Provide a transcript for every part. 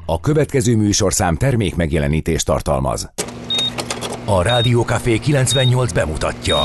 A következő műsorszám termék megjelenítést tartalmaz. A Rádió Café 98 bemutatja.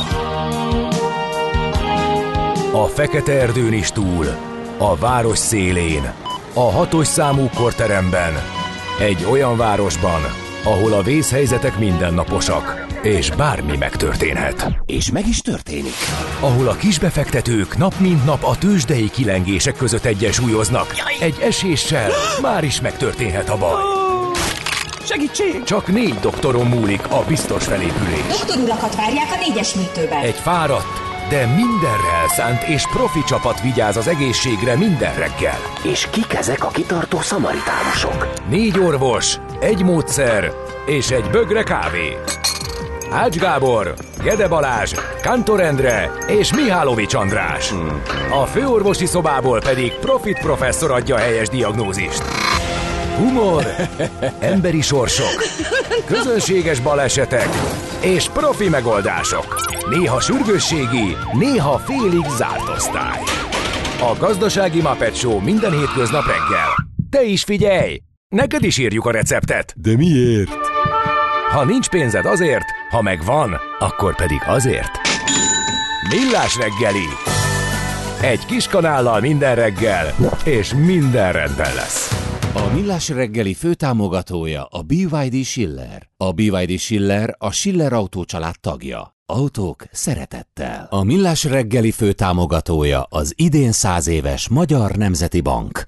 A fekete erdőn is túl, a város szélén, a 6-os számú korteremben, egy olyan városban, ahol a vészhelyzetek mindennaposak, és bármi megtörténhet. És meg is történik. Ahol a kisbefektetők nap mint nap a tőzsdei kilengések között egyensúlyoznak. Egy eséssel már is megtörténhet a baj. Segítség! Csak 4 doktoron múlik a biztos felépülés. Doktorulakat várják a 4-es műtőben. Egy fáradt, de mindenre elszánt és profi csapat vigyáz az egészségre minden reggel. És kik ezek a kitartó szamaritánusok? 4 orvos, egy módszer és egy bögre kávé. Ács Gábor, Gede Balázs, Kántor Endre és Mihálovics András. A főorvosi szobából pedig Profit professzor adja a helyes diagnózist. Humor, emberi sorsok, közönséges balesetek és profi megoldások. Néha sürgősségi, néha félig zárt osztály. A Gazdasági Muppet Show minden hétköznap reggel. Te is figyelj! Neked is írjuk a receptet. De miért? Ha nincs pénzed azért, ha megvan, akkor pedig azért. Millás reggeli. Egy kis kanállal minden reggel, és minden rendben lesz. A Millás reggeli főtámogatója a BYD Schiller. A BYD Schiller a Schiller Autó család tagja. Autók szeretettel. A Millás reggeli főtámogatója az idén 100 éves Magyar Nemzeti Bank.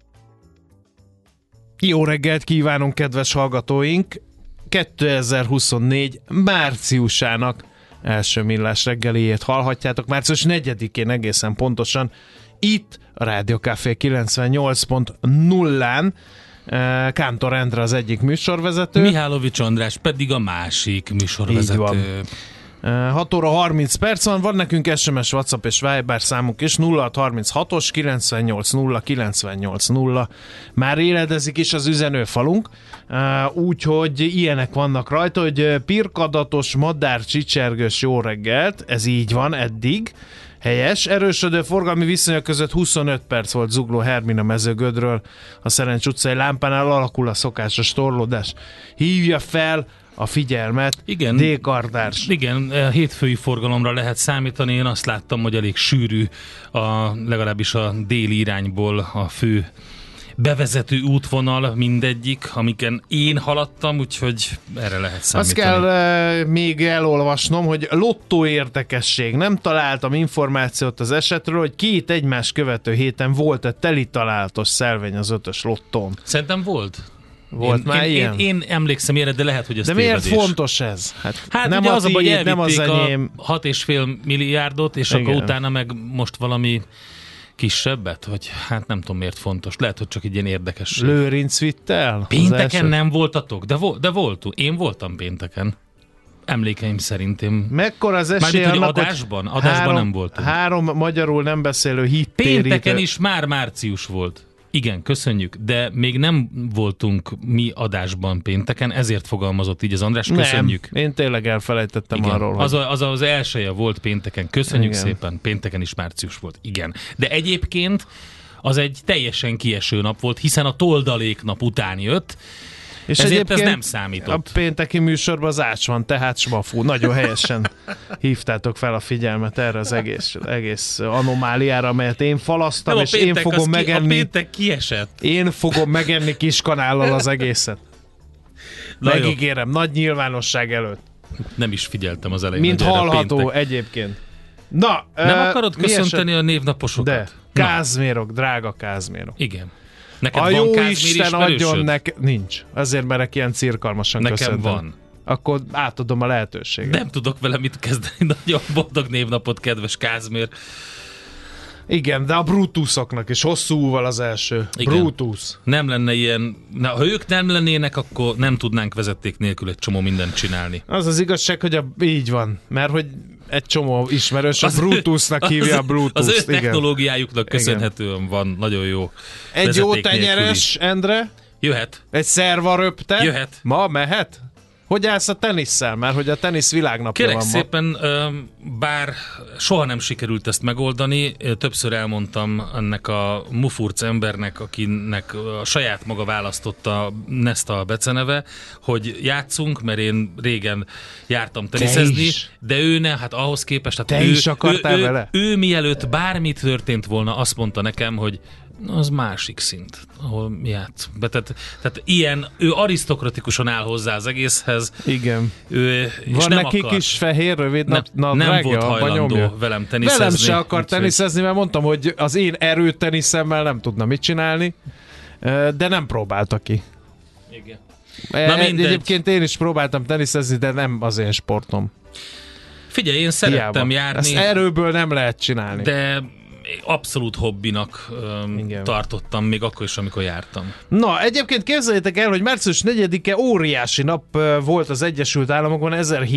Jó reggelt kívánunk, kedves hallgatóink! 2024 márciusának első Millás reggeliét hallhatjátok. Március 4-én egészen pontosan itt a Rádió Café 98.0-án. Kántor Endre az egyik műsorvezető. Mihálovics András pedig a másik műsorvezető. 6 óra 30 perc van nekünk SMS, WhatsApp és Viber számunk is, 0636-os 980980. Már éledezik is az üzenőfalunk, úgyhogy ilyenek vannak rajta, hogy pirkadatos, madár, csicsergős jó reggelt, ez így van eddig, helyes. Erősödő forgalmi viszonyok között 25 perc volt Zugló Hermina Mezőgödről, a Szerencs utcai lámpánál alakul a szokásos torlódás. Hívja fel a figyelmet, igen, D-kardárs. Igen, hétfői forgalomra lehet számítani. Én azt láttam, hogy elég sűrű, legalábbis a déli irányból a fő bevezető útvonal mindegyik, amiken én haladtam, úgyhogy erre lehet számítani. Azt kell még elolvasnom, hogy lottó érdekesség. Nem találtam információt az esetről, hogy 2 egymást követő héten volt-e teli találatos szelvény az 5-ös lottón. Szerintem volt. Én emlékszem erre, de lehet, hogy ez tévedés. De miért fontos ez? Hát nem ugye az a baj, hogy nem az elvitték a 6,5 milliárdot, és igen, akkor utána meg most valami kisebbet, hogy hát nem tudom miért fontos. Lehet, hogy csak egy ilyen érdekesség. Lőrinc vitt el? Pénteken nem voltatok? De voltunk. Én voltam pénteken. Emlékeim szerint én... Mekkora az esély annak, hogy adásban nem voltunk. 3 magyarul nem beszélő hittérítő. Pénteken is már március volt. Igen, köszönjük, de még nem voltunk mi adásban pénteken, ezért fogalmazott így az András, köszönjük. Nem, én tényleg elfelejtettem arról. Hogy... Az elsője volt pénteken, köszönjük szépen, pénteken is március volt, igen. De egyébként az egy teljesen kieső nap volt, hiszen a toldaléknap után jött, és ezért ez nem számított. A pénteki műsorban az Ács van, tehát smafú. Nagyon helyesen hívtátok fel a figyelmet erre az egész anomáliára, amelyet én falasztam, nem, és én fogom megenni. A péntek kiesett. Én fogom megenni kiskanállal az egészet. Megígérem, nagy nyilvánosság előtt. Nem is figyeltem az elején. Mint hallható egyébként. Na, nem akarod köszönteni a névnaposokat? De, Kázmérok, drága Kázmérok. Igen. Neked a van jó Kázmér Isten adjon nincs. Azért merek ilyen cirkalmasan köszöntem. Nekem van. Akkor átadom a lehetőséget. Nem tudok vele mit kezdeni. Nagyon boldog névnapot, kedves Kázmér. Igen, de a Brutusoknak is hosszúval az első. Igen. Brutus. Nem lenne ilyen... Ha ők nem lennének, akkor nem tudnánk vezeték nélkül egy csomó mindent csinálni. Az az igazság, hogy így van. Mert hogy egy csomó ismerős a Brutusnak hívja a Brutus. Az ő technológiájuknak köszönhetően van nagyon jó. Egy jó tenyeres, Endre? Jöhet. Egy szervaröpte? Jöhet. Ma mehet? Hogy állsz a tenisszel? Mert hogy a tenisz világnapja Kérek van szépen, bár soha nem sikerült ezt megoldani, többször elmondtam ennek a mufurc embernek, akinek a saját maga választotta Nesta a beceneve, hogy játszunk, mert én régen jártam teniszezni, de ő ne, hát ahhoz képest, Te is akartál vele? Ő mielőtt bármi történt volna, azt mondta nekem, hogy az másik szint, ahol mi játszunk. Tehát ilyen, ő arisztokratikusan áll hozzá az egészhez. Igen. Van neki kis fehér, rövid nem volt hajlandó velem teniszezni. Velem se akar teniszezni, mert mondtam, hogy az én erőteniszemmel nem tudna mit csinálni, de nem próbálta ki. Igen. Egyébként én is próbáltam teniszezni, de nem az én sportom. Figyelj, én szerettem járni. Ezt erőből nem lehet csinálni. De abszolút hobbinak tartottam, még akkor is, amikor jártam. Na, egyébként képzeljétek el, hogy március 4-e óriási nap volt az Egyesült Államokban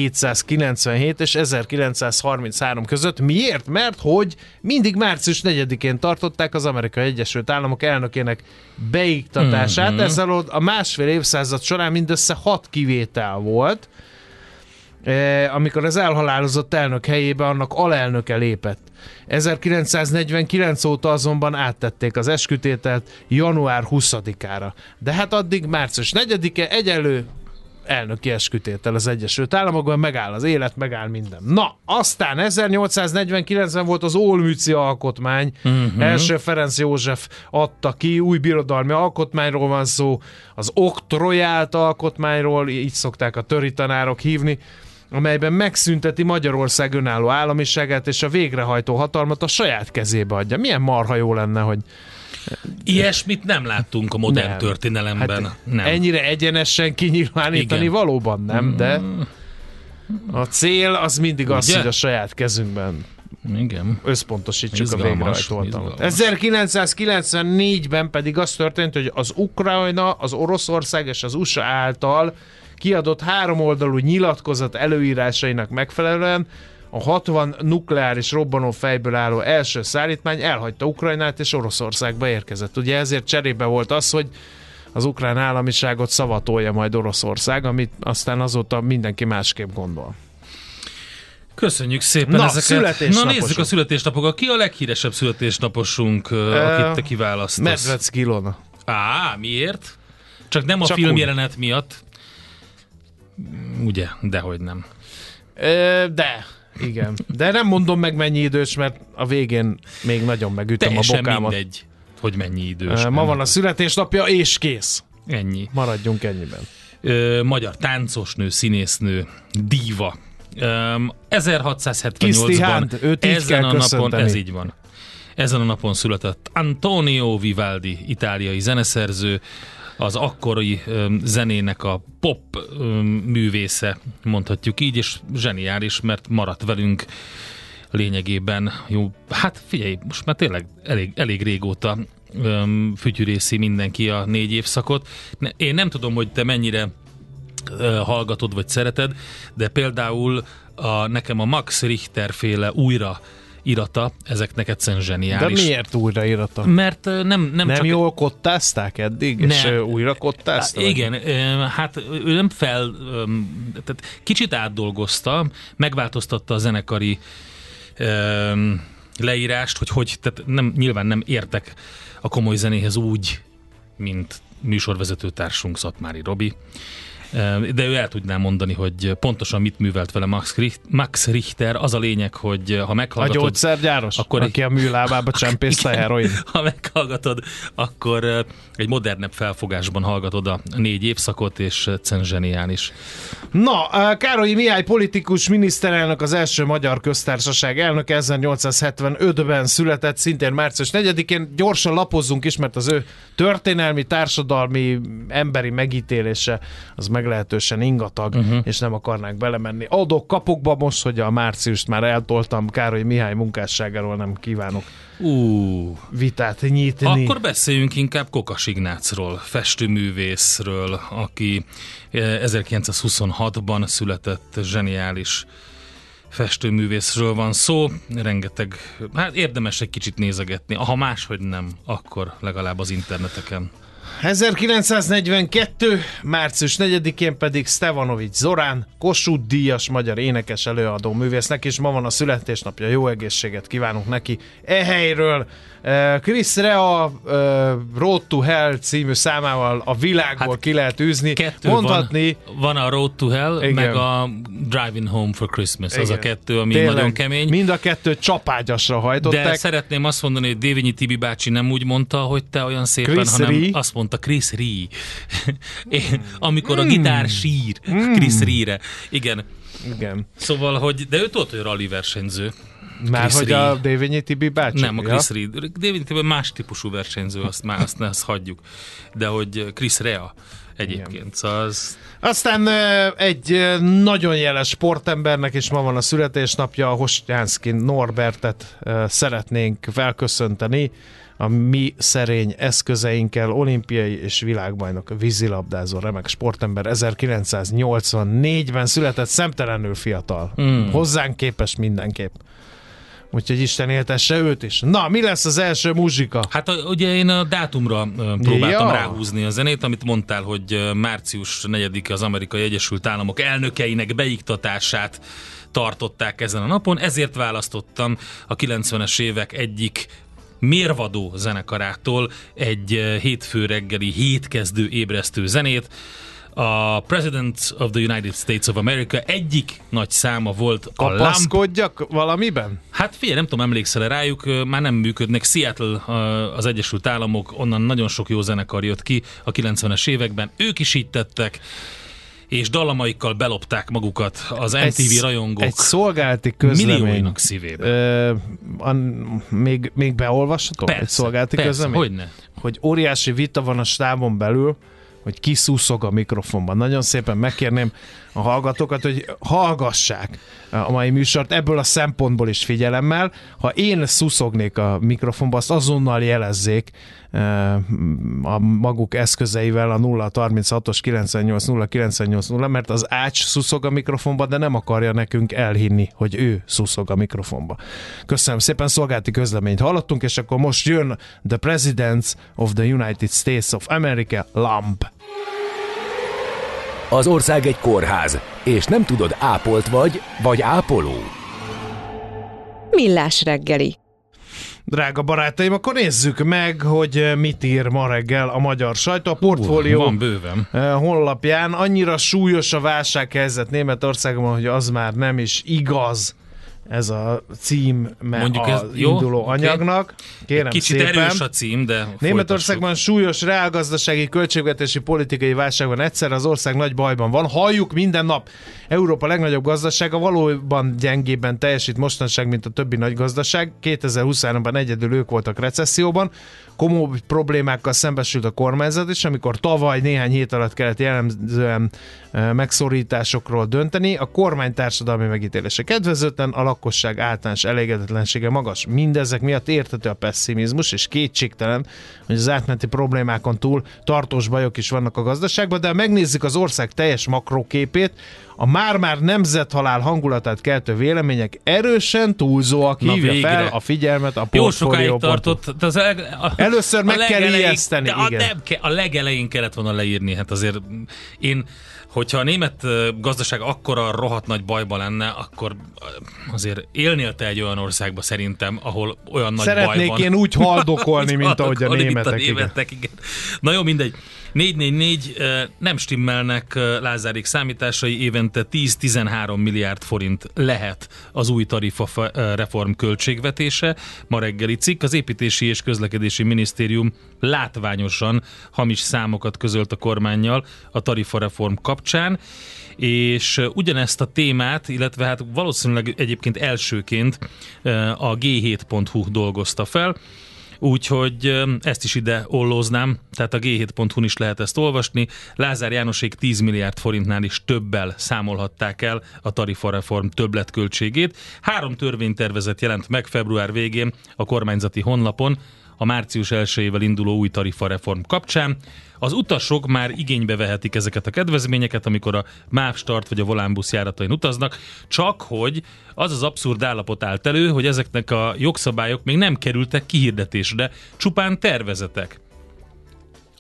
1797 és 1933 között. Miért? Mert hogy mindig március 4-én tartották az Amerikai Egyesült Államok elnökének beiktatását. Ezzel a másfél évszázad során mindössze 6 kivétel volt, amikor az elhalálozott elnök helyébe annak alelnöke lépett. 1949 óta azonban áttették az eskütételt január 20-ára. De hát addig március 4-e egyenlő elnöki eskütétel az Egyesült Államokban, megáll az élet, megáll minden. Na, aztán 1849-ben volt az Olmützi alkotmány, első Ferenc József adta ki, új birodalmi alkotmányról van szó, az oktrojált alkotmányról, így szokták a töri tanárok hívni, amelyben megszünteti Magyarország önálló államiságát, és a végrehajtó hatalmat a saját kezébe adja. Milyen marha jó lenne, hogy... Ilyesmit nem láttunk a modern történelemben. Hát nem. Ennyire egyenesen kinyilvánítani valóban nem, de a cél az mindig az, hogy a saját kezünkben összpontosítsuk a végrehajtó hatalmat. 1994-ben pedig az történt, hogy az Ukrajna, az Oroszország és az USA által kiadott 3 oldalú nyilatkozat előírásainak megfelelően a 60 nukleáris robbanófejből álló első szállítmány elhagyta Ukrajnát és Oroszországba érkezett. Ugye ezért cserébe volt az, hogy az ukrán államiságot szavatolja majd Oroszország, amit aztán azóta mindenki másképp gondol. Köszönjük szépen ezeket. Na nézzük a születésnapokat. Ki a leghíresebb születésnaposunk, akit te kiválasztasz? Medvecki Ilona. Miért? Csak nem a filmjelenet miatt? Ugye? Dehogy nem. De, igen. De nem mondom meg mennyi idős, mert a végén még nagyon megütöm teljesen a bokámat. Mindegy, hogy mennyi idős. Ma van a születésnapja, és kész. Ennyi. Maradjunk ennyiben. Magyar táncosnő, színésznő, díva. 1678-ban ezen a napon, ez így van. Ezen a napon született Antonio Vivaldi, itáliai zeneszerző, az akkori zenének a pop művésze, mondhatjuk így, és zseniális, mert maradt velünk lényegében. Jó, hát figyelj, most már tényleg elég régóta fütyűrészi mindenki a 4 évszakot. Én nem tudom, hogy te mennyire hallgatod vagy szereted, de például nekem a Max Richter féle újra irata, ezeknek egyszerűen zseniális. De miért újrairata? Mert nem csak... jól kottázták eddig, és újra kottázták? Igen, hát ő nem tehát kicsit átdolgozta, megváltoztatta a zenekari leírást, hogy tehát nyilván nem értek a komoly zenéhez úgy, mint műsorvezető társunk Szatmári Robi. De ő el tudná mondani, hogy pontosan mit művelt vele Max Richter. Az a lényeg, hogy ha meghallgatod... A gyógyszergyáros, akkor aki a műlábába csempészte heroin. Ha meghallgatod, akkor egy modernebb felfogásban hallgatod a 4 évszakot, és egyszerűen zseniális. Na, Károlyi Mihály politikus, miniszterelnök, az első magyar köztársaság elnöke, 1875-ben született, szintén március 4-én. Gyorsan lapozzunk is, mert az ő történelmi, társadalmi, emberi megítélése az meglehetősen ingatag, és nem akarnánk belemenni adok-kapokba most, hogy a márciust már eltoltam, Károlyi Mihály munkásságáról nem kívánok vitát nyitni. Akkor beszéljünk inkább Kokas Ignácról, festőművészről, aki 1926-ban született, zseniális festőművészről van szó, rengeteg, hát érdemes egy kicsit nézegetni, ha máshogy nem, akkor legalább az interneteken. 1942. március 4-én pedig Stevanovics Zorán, Kossuth-díjas magyar énekes, előadó művésznek, és ma van a születésnapja, jó egészséget kívánunk neki e helyről. Chris Rea Road to Hell című számával a világból ki lehet űzni. Mondhatni... Van a Road to Hell, igen, meg a Driving Home for Christmas. Igen. Az a kettő, ami tényleg nagyon kemény. Mind a kettő csapágyasra hajtották. De szeretném azt mondani, hogy Dévényi Tibi bácsi nem úgy mondta, hogy te olyan szépen, Chris hanem Ree? Azt mondta Chris Ree. Amikor a gitár sír Chris Ree-re. Igen. Szóval, hogy de ő tudott, hogy rally versenyző. Már hogy a Dévényi Tibi bácsi? Nem, a Chris Ree. Dévényi Tibi más típusú versenyző, azt hagyjuk. De hogy Chris Rea egyébként. Szóval aztán egy nagyon jeles sportembernek is ma van a születésnapja, a Hostjánszky Norbertet szeretnénk felköszönteni a mi szerény eszközeinkkel, olimpiai és világbajnok vízilabdázó remek sportember, 1984-ben született, szemtelenül fiatal. Hozzánk képes mindenképp. Úgyhogy Isten éltesse őt is. Na, mi lesz az első muzsika? Hát ugye én a dátumra próbáltam ráhúzni a zenét, amit mondtál, hogy március 4-e az Amerikai Egyesült Államok elnökeinek beiktatását tartották ezen a napon, ezért választottam a 90-es évek egyik mérvadó zenekarától egy hétfő reggeli hétkezdő ébresztő zenét. A President of the United States of America egyik nagy száma volt a Lamp. Kapaszkodjak valamiben? Hát figyelj, nem tudom, emlékszel rájuk, már nem működnek. Seattle, az Egyesült Államok, onnan nagyon sok jó zenekar jött ki a 90-es években. Ők is így tettek, és dallamaikkal belopták magukat az MTV rajongók egy szolgálati közlemény millióinak szívébe. Még beolvasható? Persze, egy szolgálati közlemény? Hogyne. Hogy óriási vita van a stábon belül, hogy ki szuszog a mikrofonban. Nagyon szépen megkérném a hallgatókat, hogy hallgassák a mai műsort ebből a szempontból is figyelemmel. Ha én szuszognék a mikrofonba, azt azonnal jelezzék a maguk eszközeivel a 036-os 980 mert az ács szuszog a mikrofonba, de nem akarja nekünk elhinni, hogy ő szuszog a mikrofonba. Köszönöm szépen, szolgálati közleményt hallottunk, és akkor most jön The President of the United States of America, Lamp. Az ország egy kórház, és nem tudod, ápolt vagy ápoló. Millás reggeli. Drága barátaim, akkor nézzük meg, hogy mit ír ma reggel a magyar sajtó. A Portfólió van bőven honlapján annyira súlyos a válsághelyzet Németországban, hogy az már nem is igaz. Ez a cím az induló anyagnak. Kérem kicsit szépen. Erős a cím, de Németországban súlyos reálgazdasági, költségvetési, politikai válságban egyszerre az ország nagy bajban van. Halljuk minden nap. Európa legnagyobb gazdasága valóban gyengébben teljesít mostanság, mint a többi nagy gazdaság. 2023-ban egyedül ők voltak recesszióban. Komoly problémákkal szembesült a kormányzat is, amikor tavaly néhány hét alatt kellett jellemzően megszorításokról dönteni. A kormány társadalmi megítélése kedvezőtlen, a lakosság általános elégedetlensége magas. Mindezek miatt érthető a pessimizmus, és kétségtelen, hogy az átmeneti problémákon túl tartós bajok is vannak a gazdaságban, de ha megnézzük az ország teljes makróképét, a már-már nemzethalál hangulatát keltő vélemények erősen túlzóak, hívja fel a figyelmet a Portfólió. Jó sokáig tartott. Először meg kell ijeszteni. A legelején kellett volna leírni, hát azért hogyha a német gazdaság akkora rohadt nagy bajban lenne, akkor azért élnél te egy olyan országba szerintem, ahol olyan nagy baj van. Szeretnék én úgy haldokolni, mint ahogy a németek. Igen. Na jó, mindegy. 444 nem stimmelnek Lázárék számításai, évente 10-13 milliárd forint lehet az új tarifa reform költségvetése. Ma reggeli cikk, az Építési és Közlekedési Minisztérium látványosan hamis számokat közölt a kormánnyal a tarifareform kapcsán, és ugyanezt a témát, illetve hát valószínűleg egyébként elsőként a G7.hu dolgozta fel, úgyhogy ezt is ide ollóznám, tehát a G7.hu-n is lehet ezt olvasni. Lázár Jánosék 10 milliárd forintnál is többel számolhatták el a tarifareform többletköltségét. 3 törvénytervezet jelent meg február végén a kormányzati honlapon a március 1-ével induló új tarifareform kapcsán. Az utasok már igénybe vehetik ezeket a kedvezményeket, amikor a MÁV Start vagy a Volánbusz járatain utaznak, csak hogy az az abszurd állapot állt elő, hogy ezeknek a jogszabályok még nem kerültek kihirdetésre, csupán tervezetek.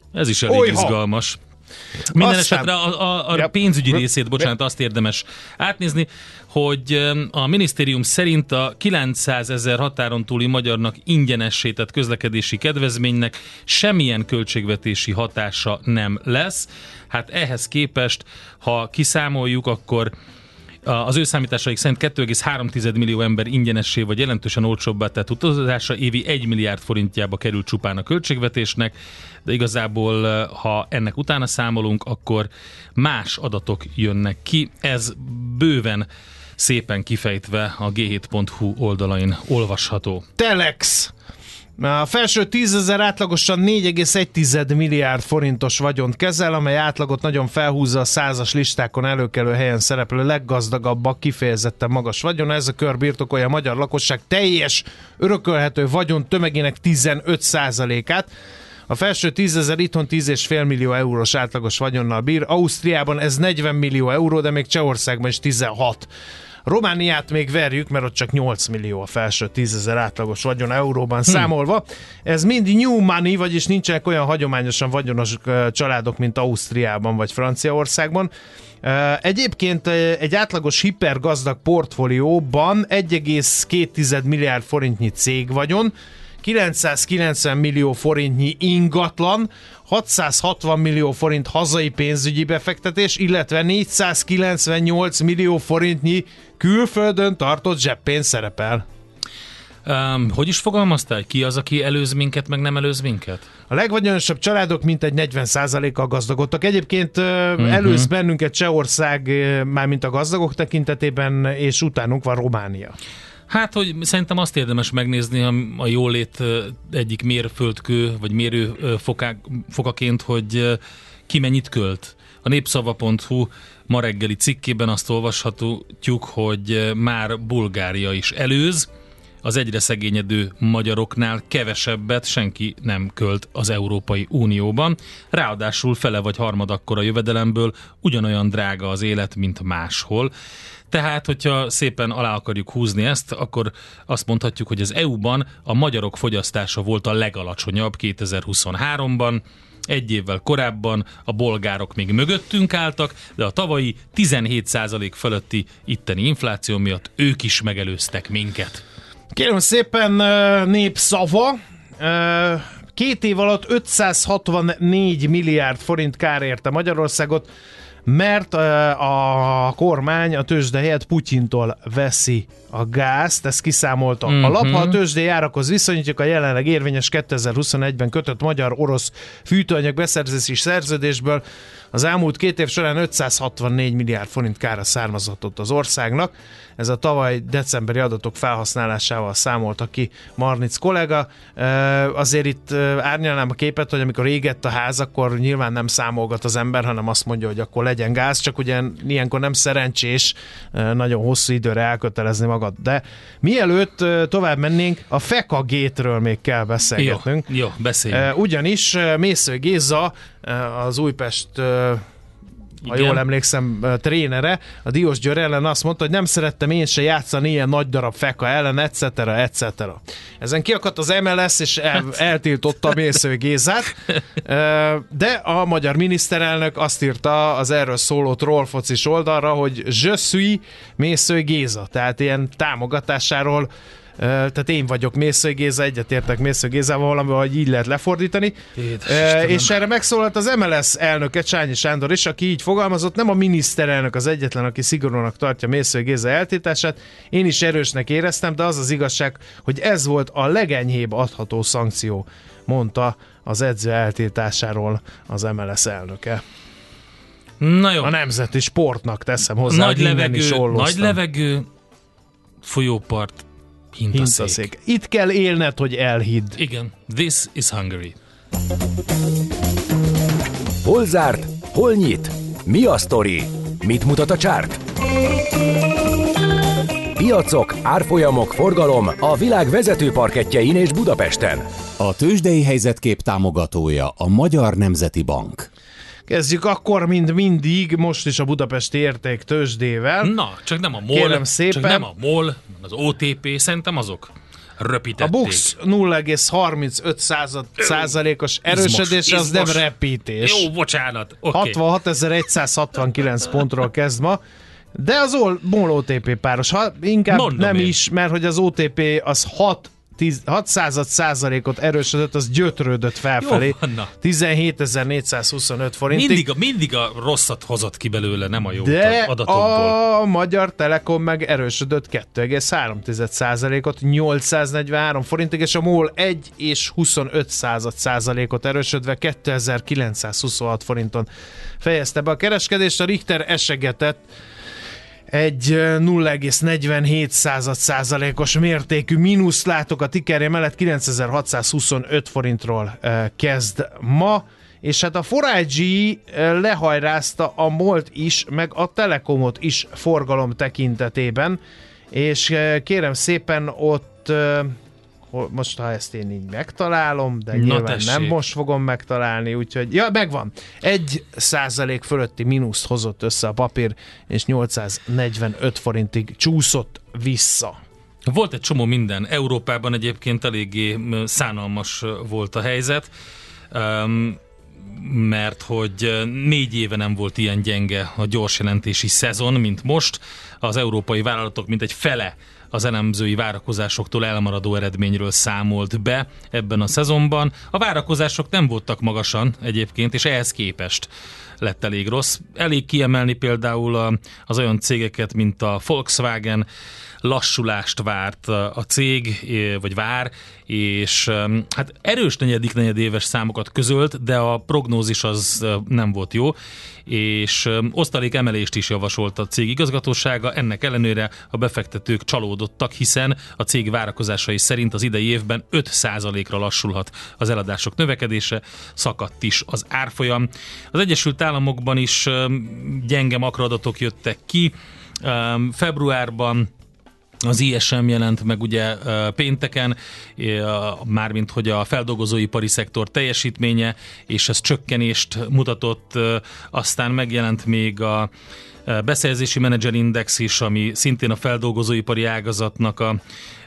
Ez is elég izgalmas. Minden esetre a pénzügyi részét, bocsánat, azt érdemes átnézni, hogy a minisztérium szerint a 900 000 határon túli magyarnak ingyenessé tett közlekedési kedvezménynek semmilyen költségvetési hatása nem lesz. Hát ehhez képest, ha kiszámoljuk, akkor az ő számításaik szerint 2,3 millió ember ingyenessé vagy jelentősen olcsóbbá tett utazása évi 1 milliárd forintjába kerül csupán a költségvetésnek, de igazából, ha ennek utána számolunk, akkor más adatok jönnek ki. Ez bőven szépen kifejtve a g7.hu oldalain olvasható. Telex! A felső 10 000 átlagosan 4,1 milliárd forintos vagyont kezel, amely átlagot nagyon felhúzza a 100-as listákon előkelő helyen szereplő leggazdagabbak kifejezetten magas vagyona. Ez a kör birtokolja a magyar lakosság teljes örökölhető vagyon tömegének 15%-át. A felső 10 000 itthon 10,5 millió eurós átlagos vagyonnal bír. Ausztriában ez 40 millió euró, de még Csehországban is 16. Romániát még verjük, mert ott csak 8 millió a felső 10 000 átlagos vagyon euróban számolva. Ez mind new money, vagyis nincsenek olyan hagyományosan vagyonos családok, mint Ausztriában vagy Franciaországban. Egyébként egy átlagos hipergazdag portfólióban 1,2 milliárd forintnyi cégvagyon, 990 millió forintnyi ingatlan, 660 millió forint hazai pénzügyi befektetés, illetve 498 millió forintnyi külföldön tartott zseppénz szerepel. Hogy is fogalmaztál? Ki az, aki előz minket, meg nem előz minket? A legvagyonosabb családok mintegy 40%-kal gazdagodtak. Egyébként előz bennünket Csehország, mármint a gazdagok tekintetében, és utánunk van Románia. Hát, hogy szerintem azt érdemes megnézni a jólét egyik mérföldkő, vagy mérőfokaként, hogy ki mennyit költ. A népszava.hu ma reggeli cikkében azt olvashatjuk, hogy már Bulgária is előz, az egyre szegényedő magyaroknál kevesebbet senki nem költ az Európai Unióban. Ráadásul fele vagy harmad akkora jövedelemből ugyanolyan drága az élet, mint máshol. Tehát, hogyha szépen alá akarjuk húzni ezt, akkor azt mondhatjuk, hogy az EU-ban a magyarok fogyasztása volt a legalacsonyabb 2023-ban, egy évvel korábban a bolgárok még mögöttünk álltak, de a tavalyi 17% fölötti itteni infláció miatt ők is megelőztek minket. Kérem szépen, népszava. 2 év alatt 564 milliárd forint kár érte Magyarországot, mert a kormány a tőzsde helyett Putyintól veszi a gázt, ezt kiszámolta a lap. Ha a tőzsdei árakhoz viszonyítjuk, a jelenleg érvényes 2021-ben kötött magyar-orosz fűtőanyag beszerzési szerződésből az elmúlt 2 év során 564 milliárd forint kára származott az országnak. Ez a tavaly decemberi adatok felhasználásával számolta ki Marnic kollega. Azért itt árnyalnám a képet, hogy amikor égett a ház, akkor nyilván nem számolgat az ember, hanem azt mondja, hogy akkor legyen gáz, csak ugye ilyenkor nem szerencsés nagyon hosszú időre elkötelezni magad. De mielőtt tovább mennénk, a FECA Gate-ről még kell beszélgetnünk. Jó, beszéljünk. Ugyanis Mészöly Géza, az Újpest, ha jól emlékszem, trénere, a Diósgyőr ellen azt mondta, hogy nem szerettem én se játszani ilyen nagy darab FECA ellen, etc. Ezen kiakadt az MLS, és eltiltotta Mészöly Gézát, de a magyar miniszterelnök azt írta az erről szóló trollfocis oldalra, hogy je suis Mészöly Géza, tehát ilyen támogatásáról. Tehát én vagyok Mészöly Géza, egyetértek Mészöly Gézával valamivel, hogy így lehet lefordítani. És erre megszólalt az MLS elnöke, Csányi Sándor is, aki így fogalmazott, nem a miniszterelnök az egyetlen, aki szigorúnak tartja Mészöly Géza eltiltását. Én is erősnek éreztem, de az az igazság, hogy ez volt a legenyhébb adható szankció, mondta az edző eltiltásáról az MLS elnöke. Na jó. A nemzeti sportnak teszem hozzá, nagy levegő, folyópart, hintaszék. Itt kell élned, hogy elhidd. Igen, this is Hungary. Hol zárt? Hol nyit? Mi a sztori? Mit mutat a csárt? Piacok, árfolyamok, forgalom a világ vezető parkettjein és Budapesten. A tőzsdei helyzetkép támogatója a Magyar Nemzeti Bank. Kezdjük akkor, mint mindig, most is a Budapesti Érték tőzsdével. Na, csak nem a MOL, Kérem szépen. csak nem a MOL, az OTP, szerintem azok röpítették. A Bux 0,35%-os erősödés, az nem repítés. Jó, bocsánat. Okay. 66.169 pontról kezd ma. De az MOL OTP páros, inkább mondom nem én is, mert hogy az OTP az 6%-ot erősödött, az gyötrődött felfelé. 17.425 forintig. Mindig a rosszat hozott ki belőle, nem a jót de adatokból. A Magyar Telekom meg erősödött 2,3%-ot 843 forintig, és a MOL 1,25%-ot erősödve 2926 forinton fejezte be a kereskedést. A Richter esegetett egy 0,47%-os mértékű mínuszt látok a tickerje mellett, 9625 forintról kezd ma, és hát a 4iG lehajrázta a MOL-t is, meg a Telekomot is forgalom tekintetében, és kérem szépen ott, most ha ezt én így megtalálom, de nyilván nem most fogom megtalálni, úgyhogy, ja, megvan. 1% fölötti mínuszt hozott össze a papír, és 845 forintig csúszott vissza. Volt egy csomó minden. Európában egyébként eléggé szánalmas volt a helyzet, mert hogy 4 éve nem volt ilyen gyenge a gyorsjelentési szezon, mint most. Az európai vállalatok mintegy fele az elemzői várakozásoktól elmaradó eredményről számolt be ebben a szezonban. A várakozások nem voltak magasan egyébként, és ehhez képest lett elég rossz. Elég kiemelni például az olyan cégeket, mint a Volkswagen, lassulást várt a cég, vagy vár, és hát erős negyedéves számokat közölt, de a prognózis az nem volt jó, és osztalék emelést is javasolt a cég igazgatósága, ennek ellenére a befektetők csalódottak, hiszen a cég várakozásai szerint az idei évben 5%-ra lassulhat az eladások növekedése, szakadt is az árfolyam. Az Egyesült Államokban is gyenge makroadatok jöttek ki, februárban az ISM jelent meg ugye pénteken, mármint hogy a feldolgozóipari szektor teljesítménye, és ez csökkenést mutatott, aztán megjelent még a beszerzési menedzserindex is, ami szintén a feldolgozóipari ágazatnak a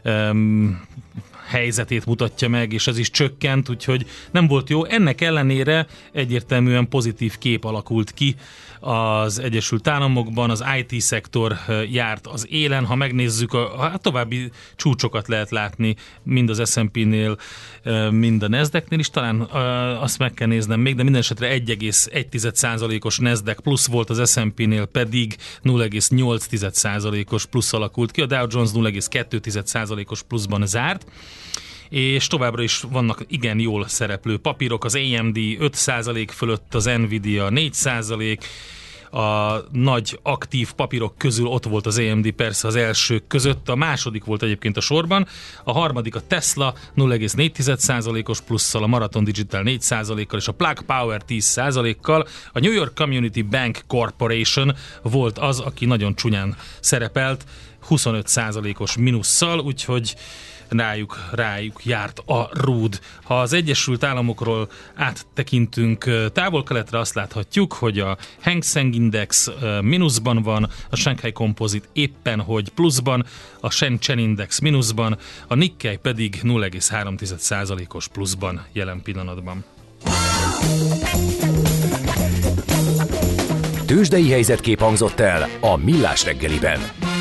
helyzetét mutatja meg, és ez is csökkent, úgyhogy nem volt jó. Ennek ellenére egyértelműen pozitív kép alakult ki az Egyesült Államokban, az IT-szektor járt az élen, ha megnézzük, a további csúcsokat lehet látni, mind az S&P-nél, mind a Nasdaq-nél is, talán azt meg kell néznem még, de minden esetre 1,1%-os Nasdaq plusz volt, az S&P-nél pedig 0,8%-os plusz alakult ki, a Dow Jones 0,2%-os pluszban zárt, és továbbra is vannak igen jól szereplő papírok, az AMD 5% fölött, az Nvidia 4%, a nagy aktív papírok közül ott volt az AMD persze az elsők között, a második volt egyébként a sorban, a harmadik a Tesla 0,4%-os plusszal, a Marathon Digital 4%-kal és a Plug Power 10%-kal, a New York Community Bank Corporation volt az, aki nagyon csúnyán szerepelt, 25%-os mínusszal, úgyhogy rájuk járt a rúd. Ha az Egyesült Államokról áttekintünk távol-keletre, azt láthatjuk, hogy a Hang Seng Index mínuszban van, a Shanghai Composite éppen hogy pluszban, a Shenzhen Index mínuszban, a Nikkei pedig 0,3%-os pluszban jelen pillanatban. Tőzsdei helyzetkép hangzott el a Millás reggeliben.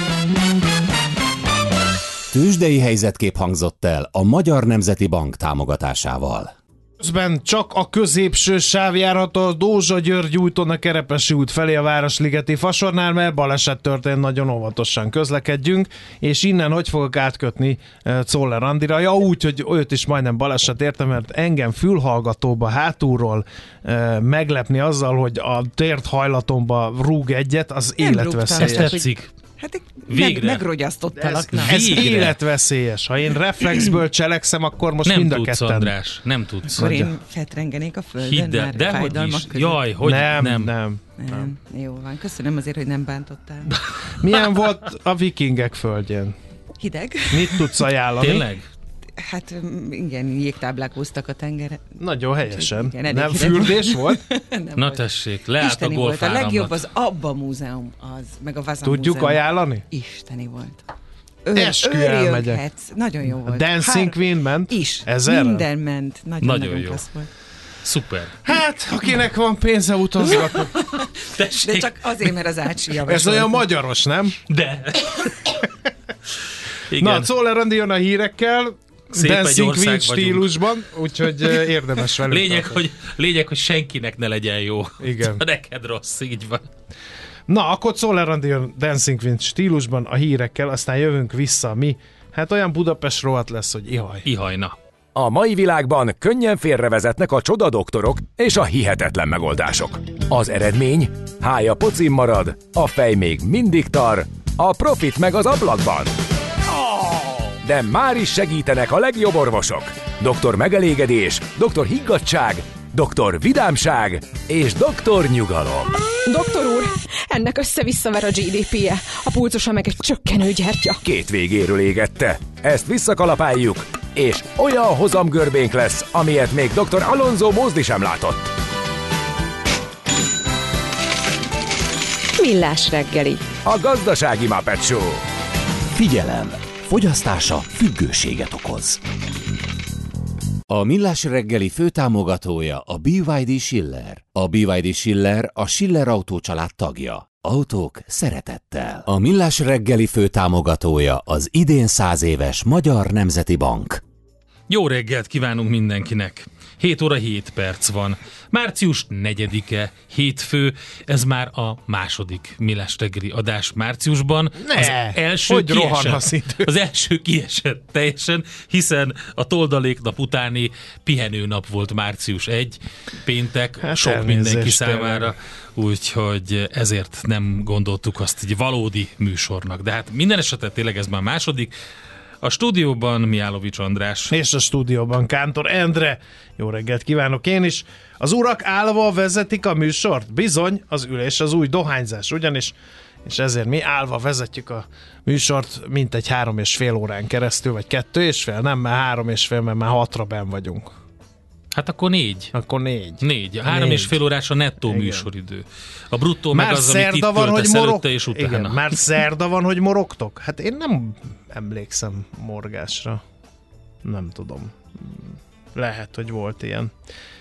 Tőzsdei helyzetkép hangzott el a Magyar Nemzeti Bank támogatásával. Közben csak a középső sáv járható a Dózsa-György úton a Kerepesi út felé a Városligeti Fasornál, mert baleset történt, nagyon óvatosan közlekedjünk, és innen hogy fogok átkötni Czoller Andira? Ja, úgy, hogy őt is majdnem baleset érte, mert engem fülhallgatóba hátulról meglepni azzal, hogy a tért hajlatomba rúg egyet, az életveszélyes. Ez tetszik. Hát Végre. megrogyasztottalak. Ez életveszélyes. Ha én reflexből cselekszem, akkor most nem mind a tudsz, ketten. András, nem tudsz. Akkor én fetrengenék a földön. Hidd el, már de hogy fájdalmak is. között. Jaj, hogy nem. Nem. Jó van, köszönöm azért, hogy nem bántottál. Milyen volt a vikingek földjén? Hideg? Mit tudsz ajánlani? Tényleg? Hát igen, jégtáblák úsztak a tengeren. Nagyon helyesen. Igen, elég Nem hideg fürdés volt? Nem Na volt. tessék, leállt a Isteni volt. A golfáramlat. legjobb az Abba múzeum, az, meg a Vaza Tudjuk múzeum. ajánlani? Isteni volt. Esküelmegyek. Nagyon jó volt. Dancing Queen ment? Is. Ezerre? Minden ment. Nagyon jó. klassz volt. Szuper. Hát, akinek van pénze utazgatni. De csak azért, mert az Ácsi javas. Ez olyan magyaros, nem? De. Igen. Na, Czoller Andi jön a hírekkel, Szép egy Dancing ország Queen vagyunk. stílusban, úgyhogy érdemes velünk. Lényeg, hogy senkinek ne legyen jó. Igen. Ha neked rossz, így van. Na, akkor Czoller Andi jön Dancing Queen stílusban a hírekkel, aztán jövünk vissza mi. Hát olyan Budapest rohadt lesz, hogy ihaj. Ihajna. A mai világban könnyen félrevezetnek a csodadoktorok és a hihetetlen megoldások. Az eredmény? Hája pocim marad, a fej még mindig tar, a profit meg az ablakban. De már is segítenek a legjobb orvosok. Doktor Megelégedés, Doktor Higgadtság, Doktor Vidámság és Doktor Nyugalom. Doktor úr, ennek össze-visszaver a GDP-je, a pulcosa meg egy csökkenő gyertya. Két végéről égette. Ezt visszakalapáljuk, és olyan hozamgörbénk lesz, amilyet még Dr. Alonso Mózdi sem látott. Millás reggeli. A gazdasági Muppet Show. Figyelem! Fogyasztása függőséget okoz. A Millás reggeli főtámogatója a BYD Schiller. A BYD Schiller a Schiller Autó család tagja. Autók szeretettel. A Millás reggeli főtámogatója az idén 100 éves Magyar Nemzeti Bank. Jó reggelt kívánunk mindenkinek! 7 óra 7 perc van. Március 4-e, hétfő, ez már a második Millás reggeli adás márciusban. Az első kiesett teljesen, hiszen a toldaléknap utáni pihenőnap volt március 1, péntek, hát sok mindenki számára, úgyhogy ezért nem gondoltuk azt egy valódi műsornak. De hát minden esetre tényleg ez már második. A stúdióban Mihálovics András. És a stúdióban Kántor Endre. Jó reggelt kívánok én is. Az urak állva vezetik a műsort? Bizony, az ülés az új dohányzás, ugyanis, és ezért mi állva vezetjük a műsort mintegy 3,5 órán keresztül, vagy 2,5, nem, mert 3,5, mert már 6-ra benn vagyunk. Hát akkor 4. Akkor 4. 3,5 órás a nettó igen. Műsoridő. A bruttó már meg az, amit itt töltesz előtte és utána. Igen, már szerda van, hogy morogtok? Hát én nem emlékszem morgásra. Nem tudom. Lehet, hogy volt ilyen.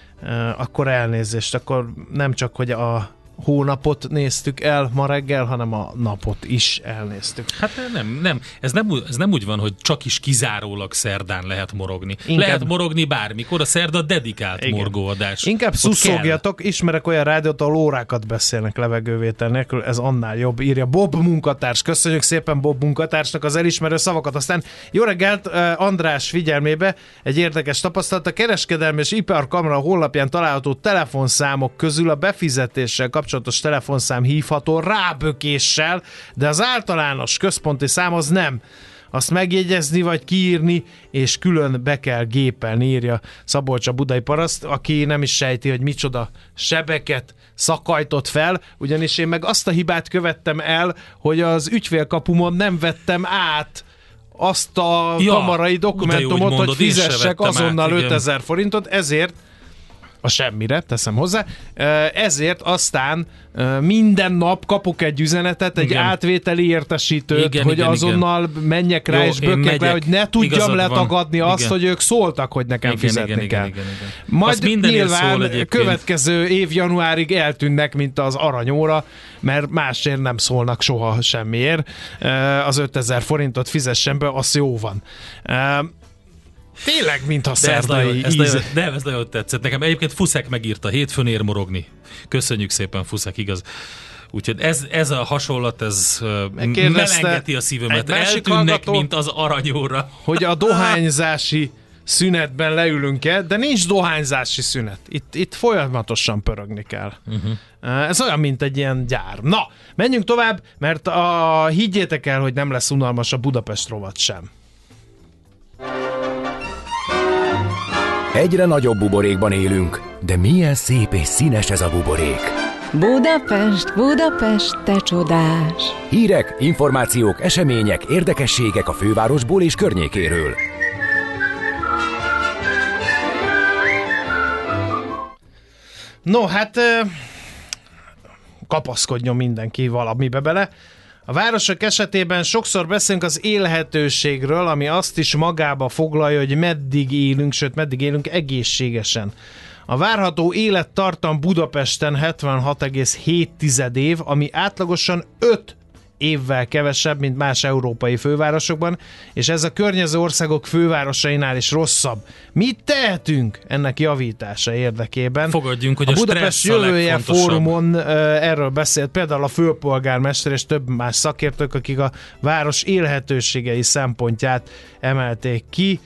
Akkor elnézést. Akkor nem csak, hogy a hónapot néztük el ma reggel, hanem a napot is elnéztük. Hát nem. Ez nem úgy van, hogy csak is kizárólag szerdán lehet morogni. Inkább lehet morogni bármikor, a szerda dedikált morgóadás. Inkább szuszogjatok, ismerek olyan rádiót, ahol órákat beszélnek levegővétel nélkül, ez annál jobb, írja Bob munkatárs. Köszönjük szépen Bob munkatársnak az elismerő szavakat. Aztán jó reggelt András figyelmébe egy érdekes tapasztalat. A Kereskedelmi és Iparkamara honlapján található telefonszámok közül a befizetéssel kapcsolatos telefonszám hívható rábökéssel, de az általános központi szám az nem. Azt megjegyezni vagy kiírni, és külön be kell gépelni, írja Szabolcs a budai paraszt, aki nem is sejti, hogy micsoda sebeket szakajtott fel, ugyanis én meg azt a hibát követtem el, hogy az ügyfélkapumon nem vettem át azt a kamarai dokumentumot, hogy fizessek azonnal 5000 forintot, ezért a semmire, teszem hozzá. Ezért aztán minden nap kapok egy üzenetet, egy átvételi értesítőt, hogy azonnal menjek rá és bökjek le, hogy ne tudjam letagadni azt, hogy ők szóltak, hogy nekem fizetni kell. Igen. Majd nyilván következő év januárig eltűnnek, mint az aranyóra, mert másért nem szólnak soha semmiért. Az 5000 forintot fizessen be, az jó van. Tényleg, mintha szerdai íz. Ez nagyon tetszett. Nekem egyébként Fuszek megírta, hétfőn ér morogni. Köszönjük szépen, Fuszek, igaz. Úgyhogy ez a hasonlat, ez melengeti a szívemet. Eltűnnek, mint az aranyóra. Hogy a dohányzási szünetben leülünk-e, de nincs dohányzási szünet. Itt folyamatosan pörögni kell. Ez olyan, mint egy ilyen gyár. Na, menjünk tovább, mert higgyétek el, hogy nem lesz unalmas a Budapest rovat sem. Egyre nagyobb buborékban élünk, de milyen szép és színes ez a buborék. Budapest, Budapest, te csodás! Hírek, információk, események, érdekességek a fővárosból és környékéről. No, hát kapaszkodjon mindenki valamibe bele. A városok esetében sokszor beszélünk az élhetőségről, ami azt is magába foglalja, hogy meddig élünk egészségesen. A várható élettartam Budapesten 76,7 év, ami átlagosan 5 évvel kevesebb, mint más európai fővárosokban, és ez a környező országok fővárosainál is rosszabb. Mit tehetünk ennek javítása érdekében? Fogadjunk, hogy a a Budapest stressz a Jövője legfontosabb. Fórumon erről beszélt például a főpolgármester és több más szakértők, akik a város élhetőségei szempontját emelték ki.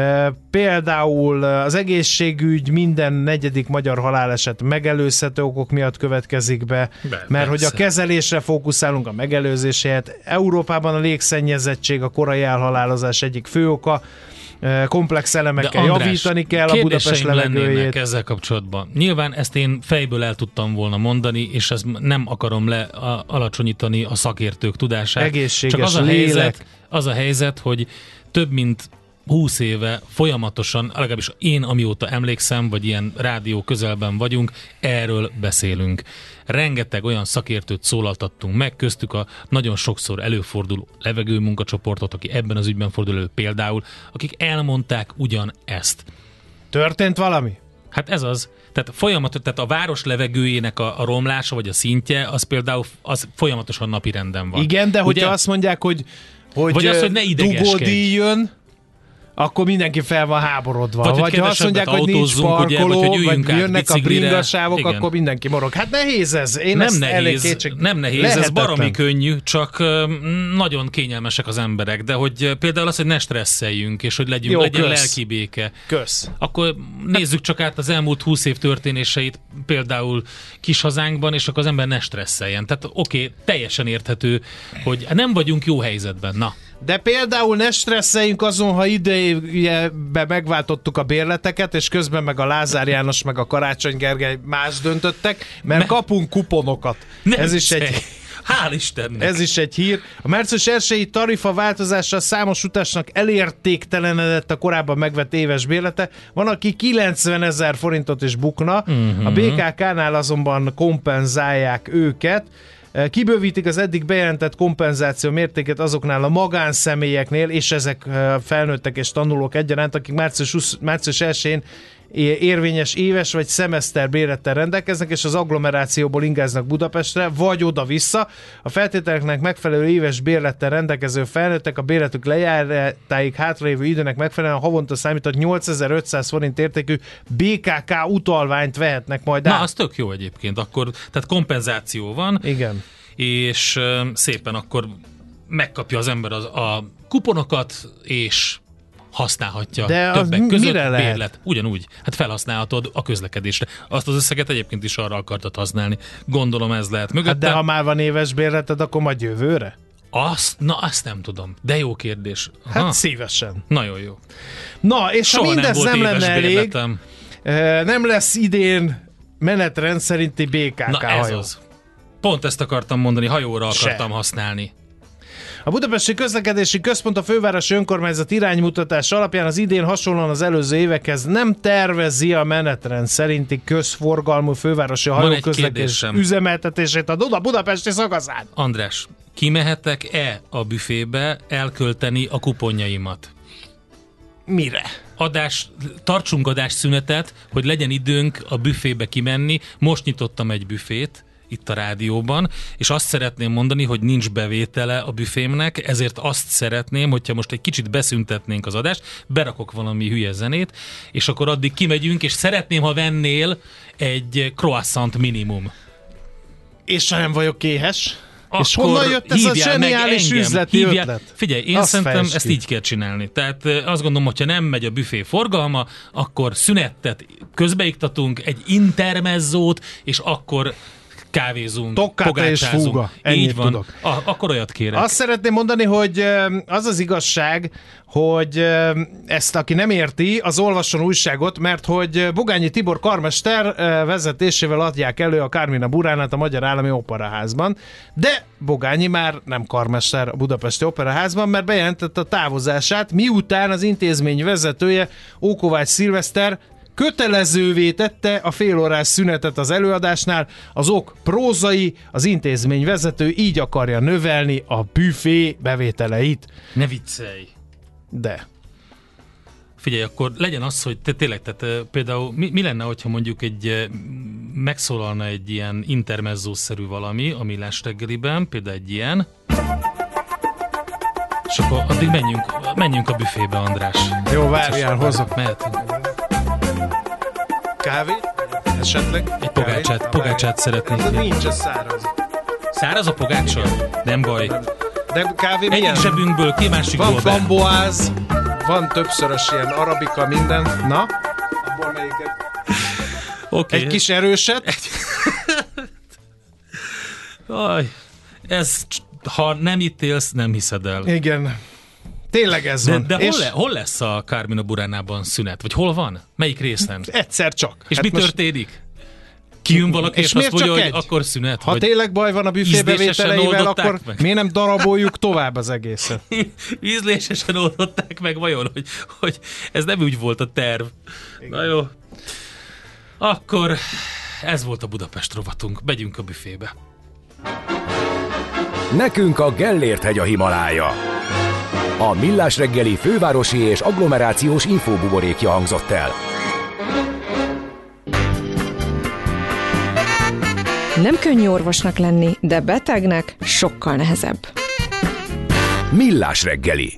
Például az egészségügy minden 4. magyar haláleset megelőzhető okok miatt következik be, mert hogy a kezelésre fókuszálunk, a megelőzés helyett. Európában a légszennyezettség, a korai elhalálozás egyik fő oka, komplex elemekkel javítani kell a Budapest levegőjét. Ezzel kapcsolatban. Nyilván ezt én fejből el tudtam volna mondani, és ezt nem akarom alacsonyítani a szakértők tudását. Egészséges Csak lélek. az a helyzet, hogy több mint 20 éve folyamatosan, legalábbis én amióta emlékszem, vagy ilyen rádió közelben vagyunk, erről beszélünk. Rengeteg olyan szakértőt szólaltattunk meg, köztük a nagyon sokszor előforduló levegőmunkacsoportot, aki ebben az ügyben fordul elő például, akik elmondták ugyanezt. Történt valami? Hát ez az. Tehát a város levegőjének a romlása, vagy a szintje, az például az folyamatosan napirenden van. Igen, de hogyha azt mondják, hogy vagy az, hogy ne dugódíj jön, akkor mindenki fel van háborodva. Vagy ha azt mondják, hogy nincs parkoló, ugye, vagy jönnek a bringasávok, igen, akkor mindenki morog. Hát nehéz ez. Nem nehéz, ez baromi könnyű, csak nagyon kényelmesek az emberek. De hogy például az, hogy ne stresszeljünk, és hogy legyen lelki béke. Kösz. Akkor nézzük csak át az elmúlt 20 év történéseit, például kis hazánkban, és akkor az ember ne stresszeljen. Tehát oké, teljesen érthető, hogy nem vagyunk jó helyzetben. Na. De például ne stresszeljünk azon, ha idejében megváltottuk a bérleteket, és közben meg a Lázár János meg a Karácsony Gergely más döntöttek, mert kapunk kuponokat. Hál' Istennek! Ez is egy hír. A március 1-i tarifa változással számos utasnak elértéktelenedett a korábban megvett éves bérlete. Van, aki 90 000 forintot is bukna. A BKK-nál azonban kompenzálják őket. Kibővítik az eddig bejelentett kompenzáció mértékét azoknál a magánszemélyeknél, és ezek felnőttek és tanulók egyaránt, akik március 1-én érvényes éves vagy szemeszter bérlettel rendelkeznek, és az agglomerációból ingáznak Budapestre, vagy oda-vissza. A feltételeknek megfelelő éves bérlettel rendelkező felnőttek a bérletük lejáratáig hátralévő időnek megfelelően havonta számított 8500 forint értékű BKK utalványt vehetnek majd át. Na, az tök jó egyébként. Akkor, tehát kompenzáció van. Igen. És szépen akkor megkapja az ember a kuponokat, és használhatja de többek között bérlet. Ugyanúgy. Hát felhasználhatod a közlekedésre. Azt az összeget egyébként is arra akartad használni. Gondolom ez lehet mögötte. Hát de ha már van éves bérleted, akkor majd jövőre? Azt nem tudom. De jó kérdés. Hát szívesen. Nagyon jó. Na, és soha ha mindez nem lenne elég, nem lesz idén menetrend szerinti BKK Na ez hajó. Az. Pont ezt akartam mondani, hajóra akartam használni. A Budapesti Közlekedési Központ a fővárosi önkormányzat iránymutatás alapján az idén hasonlóan az előző évekhez nem tervezi a menetrend szerinti közforgalmú fővárosi hajóközlekedés üzemeltetését a Duda budapesti szakaszán. András, kimehetek-e a büfébe elkölteni a kuponjaimat? Mire? Tartsunk adásszünetet, hogy legyen időnk a büfébe kimenni. Most nyitottam egy büfét itt a rádióban, és azt szeretném mondani, hogy nincs bevétele a büfémnek, ezért azt szeretném, hogyha most egy kicsit beszüntetnénk az adást, berakok valami hülye zenét, és akkor addig kimegyünk, és szeretném, ha vennél egy croissant minimum. És ha nem vagyok éhes? És honnan jött ez a zseniális üzleti ötlet? Figyelj, én szerintem ezt így kell csinálni. Tehát azt gondolom, hogyha nem megy a büfé forgalma, akkor szünettet közbeiktatunk, egy intermezzót, és akkor kávézunk, tokkáta és fúga. Így van. Tudok. Akkor olyat kérek. Azt szeretném mondani, hogy az az igazság, hogy ezt aki nem érti, az olvasson újságot, mert hogy Bogányi Tibor karmester vezetésével adják elő a Carmina Buránát a Magyar Állami Operaházban, de Bogányi már nem karmester a Budapesti Operaházban, mert bejelentette a távozását, miután az intézmény vezetője, Ókovács Szilveszter kötelezővé tette a félórás szünetet az előadásnál. Az ok prózai, az intézmény vezető így akarja növelni a büfé bevételeit. Ne viccelj! De. Figyelj, akkor legyen az, hogy tényleg, tehát például mi lenne, hogyha mondjuk megszólalna egy ilyen intermezzószerű valami a Millás reggeliben, például egy ilyen, és akkor addig menjünk a büfébe, András. Jó, várjál, hozok. Mehetünk. Kávé? Esetleg? Egy pogácsát szeretnék. De nincs, ez száraz. Száraz a pogácsa? Nem baj. De kávé milyen? Egyik zsebünkből, ki másikból Van framboáz, van többszörös ilyen arabika, minden. Na? Abból melyiket? Okay. Egy kis erőset? Ha nem itt élsz, nem hiszed el. Igen. Tényleg ez van. De hol lesz a Carmina Buránában szünet? Vagy hol van? Melyik részen? Egyszer csak. És mi történik? Kijön valaki, és azt mondja, hogy akkor szünet? Ha tényleg baj van a büfébevételeivel, akkor miért nem daraboljuk tovább az egészet? Ízlésesen oldották meg vajon, hogy ez nem úgy volt a terv. Igen. Na jó. Akkor ez volt a Budapest rovatunk. Megyünk a büfébe. Nekünk a Gellért-hegy a Himalája. A Millás reggeli fővárosi és agglomerációs infóbuborékja hangzott el. Nem könnyű orvosnak lenni, de betegnek sokkal nehezebb. Millás reggeli.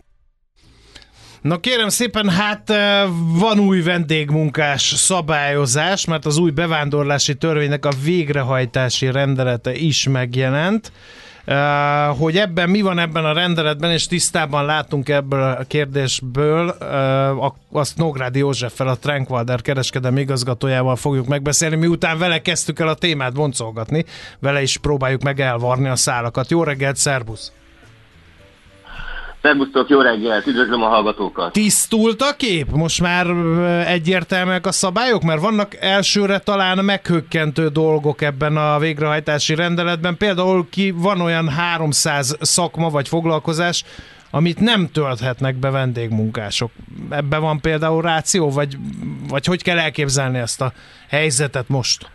Na kérem szépen, hát van új vendégmunkás szabályozás, mert az új bevándorlási törvénynek a végrehajtási rendelete is megjelent. Hogy ebben mi van ebben a rendeletben, és tisztában látunk ebből a kérdésből, azt Nógrádi Józseffel, a Trankwalder kereskedelmi igazgatójával fogjuk megbeszélni, miután vele kezdtük el a témát boncolgatni, vele is próbáljuk meg elvarni a szálakat. Jó reggelt, szervusz! Szervusztok, jó reggelt, üdvözlöm a hallgatókat! Tisztult a kép? Most már egyértelműek a szabályok? Mert vannak elsőre talán meghökkentő dolgok ebben a végrehajtási rendeletben. Például van olyan 300 szakma vagy foglalkozás, amit nem tölthetnek be vendégmunkások. Ebben van például ráció, vagy hogy kell elképzelni ezt a helyzetet most?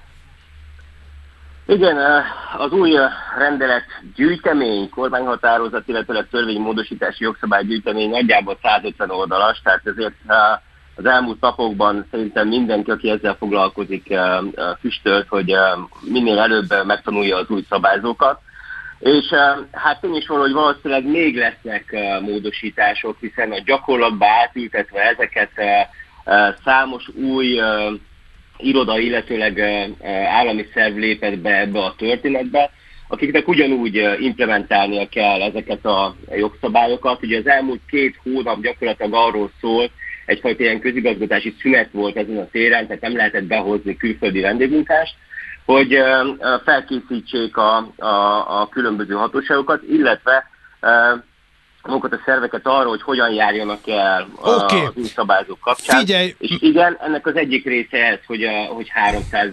Igen, az új rendelet gyűjtemény, kormányhatározat, illetve törvénymódosítási jogszabálygyűjtemény nagyjából 150 oldalas, tehát ezért az elmúlt napokban szerintem mindenki, aki ezzel foglalkozik, füstölt, hogy minél előbb megtanulja az új szabályzókat. És hát tény is van, hogy valószínűleg még lesznek módosítások, hiszen a gyakorlatba átültetve ezeket számos új iroda, illetőleg állami szerv lépett be ebbe a történetbe, akiknek ugyanúgy implementálnia kell ezeket a jogszabályokat. Ugye az elmúlt 2 hónap gyakorlatilag arról szólt, egyfajta ilyen közigazgatási szünet volt ezen a téren, tehát nem lehetett behozni külföldi vendégmunkást, hogy felkészítsék a különböző hatóságokat, illetve magukat a szerveket arra, hogy hogyan járjanak el az új szabályzók kapcsán. Figyelj. És igen, ennek az egyik része ez, hogy 300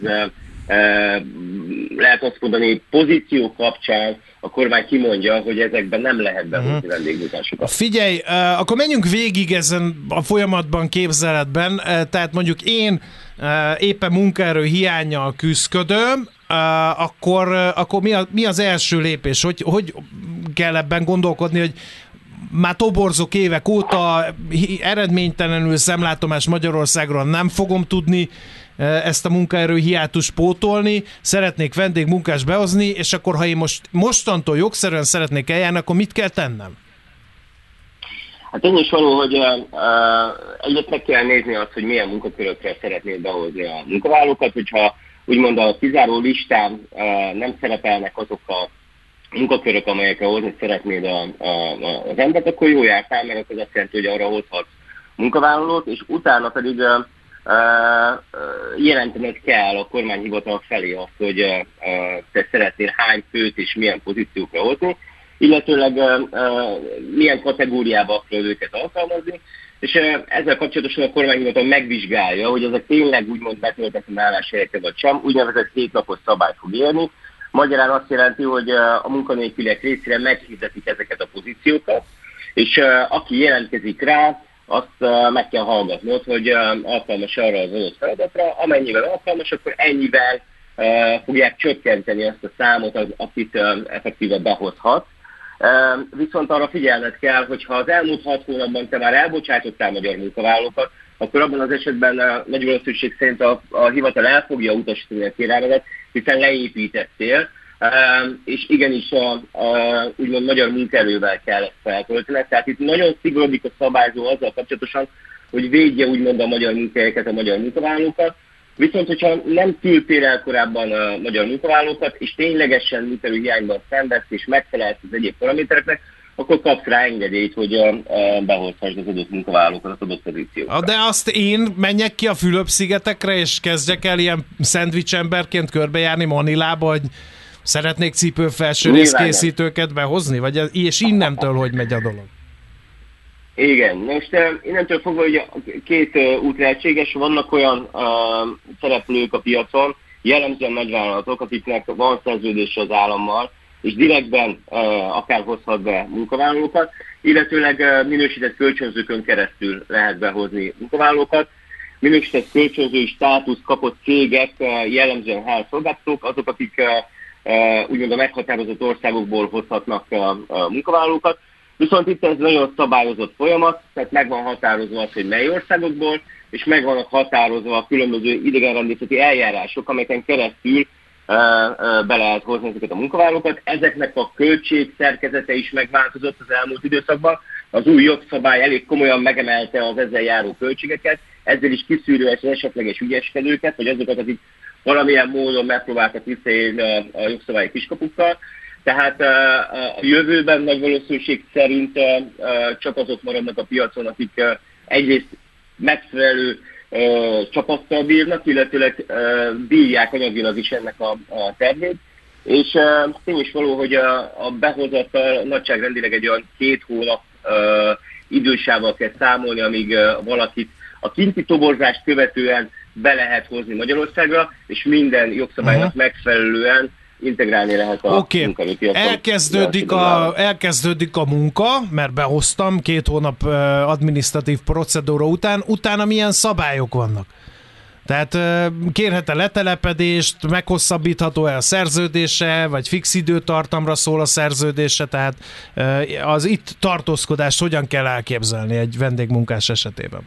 lehet azt mondani pozíció kapcsán a kormány kimondja, hogy ezekben nem lehet behozni vendégmunkásokat. Figyelj, akkor menjünk végig ezen a folyamatban, képzeletben. Tehát mondjuk én éppen munkaerő hiánnyal küzdködöm, akkor mi az első lépés? Hogy kell ebben gondolkodni, hogy már toborzok évek óta, eredménytelenül szemlátomás Magyarországról nem fogom tudni ezt a munkaerő hiátust pótolni, szeretnék vendégmunkást behozni, és akkor ha én mostantól jogszerűen szeretnék eljárni, akkor mit kell tennem? Hát én is való, hogy egyet meg kell nézni azt, hogy milyen munkakörökre szeretnél behozni a munkavállalókat, hogyha úgymond a kizáró listán nem szerepelnek azok a munkakörök, amelyekre hozni szeretnéd az embert, akkor jó jártál, mert az azt jelenti, hogy arra hozhatsz munkavállalót, és utána pedig jelentened kell a kormányhivatal felé azt, hogy te szeretnél hány főt és milyen pozíciókra hozni, illetőleg milyen kategóriába akarod őket alkalmazni, és ezzel kapcsolatosan a kormányhivatal megvizsgálja, hogy ezek tényleg úgymond betöltetlen álláshelyekre vagy sem, úgynevezett 7 napos szabály fog érni. Magyarán azt jelenti, hogy a munkanélküliek részére meghirdetik ezeket a pozíciókat, és aki jelentkezik rá, azt meg kell hallgatnod, hogy alkalmas arra az adott feladatra, amennyivel alkalmas, akkor ennyivel fogják csökkenteni azt a számot, akit effektíve behozhat. Viszont arra figyelned kell, hogy ha az elmúlt 6 hónapban te már elbocsátottál magyar munkavállalókat, akkor abban az esetben nagy valószínűség szerint a hivatal el fogja utasítani a kérelmedet, hiszen leépítettél, és igenis úgymond magyar munkaerővel kell ezt feltölteni. Tehát itt nagyon szigorúdik a szabályzó azzal kapcsolatosan, hogy védje úgymond a magyar munkahelyeket, a magyar munkavállalókat. Viszont, hogyha nem küldtél el korábban a magyar munkavállalókat, és ténylegesen munkaerőhiányban szenvedsz, és megfelelsz az egyéb paramétereknek, akkor kapsz rá engedélyt, hogy behozhassd az adott munkavállalókat az adott pozíciókra. De azt én menjek ki a Fülöp-szigetekre, és kezdjek el ilyen szendvics emberként körbejárni Manilába, hogy szeretnék cipőfelső részkészítőket behozni? És innentől hogy megy a dolog? Igen, most innentől fogva ugye 2 út lehetséges, vannak olyan szereplők a piacon, jellemzően nagyvállalatok, akiknek van szerződése az állammal, és direktben akár hozhat be munkavállalókat, illetőleg minősített kölcsönzőkön keresztül lehet behozni munkavállalókat. Minősített kölcsönzői státusz kapott cégek, jellemzően hálszolgáltatók, azok, akik úgymond a meghatározott országokból hozhatnak munkavállalókat. Viszont itt ez nagyon szabályozott folyamat, tehát meg van határozva az, hogy mely országokból, és meg vannak határozva a különböző idegenrendészeti eljárások, amelyeken keresztül be lehet hozni ezeket a munkavállalókat. Ezeknek a költség szerkezete is megváltozott az elmúlt időszakban. Az új jogszabály elég komolyan megemelte az ezzel járó költségeket, ezzel is kiszűrő az esetleges ügyeskedőket, vagy azokat, akik valamilyen módon megpróbáltak visszaélni a jogszabályi kiskapukkal. Tehát a jövőben nagy valószínűség szerint csak azok maradnak a piacon, akik egyrészt megfelelő csapattal bírnak, illetőleg bírják anyagilag is ennek a tervét. És tény is való, hogy a behozattal nagyságrendileg egy olyan 2 hónap idősával kell számolni, amíg valakit a kinti toborzást követően be lehet hozni Magyarországra, és minden jogszabálynak megfelelően integrálni lehet a munkaerőpiacon. Elkezdődik a munka, mert behoztam 2 hónap adminisztratív procedúra után. Utána milyen szabályok vannak? Tehát kérhet-e letelepedést, meghosszabbítható-e a szerződése, vagy fix időtartamra szól a szerződése, tehát az itt tartózkodást hogyan kell elképzelni egy vendégmunkás esetében?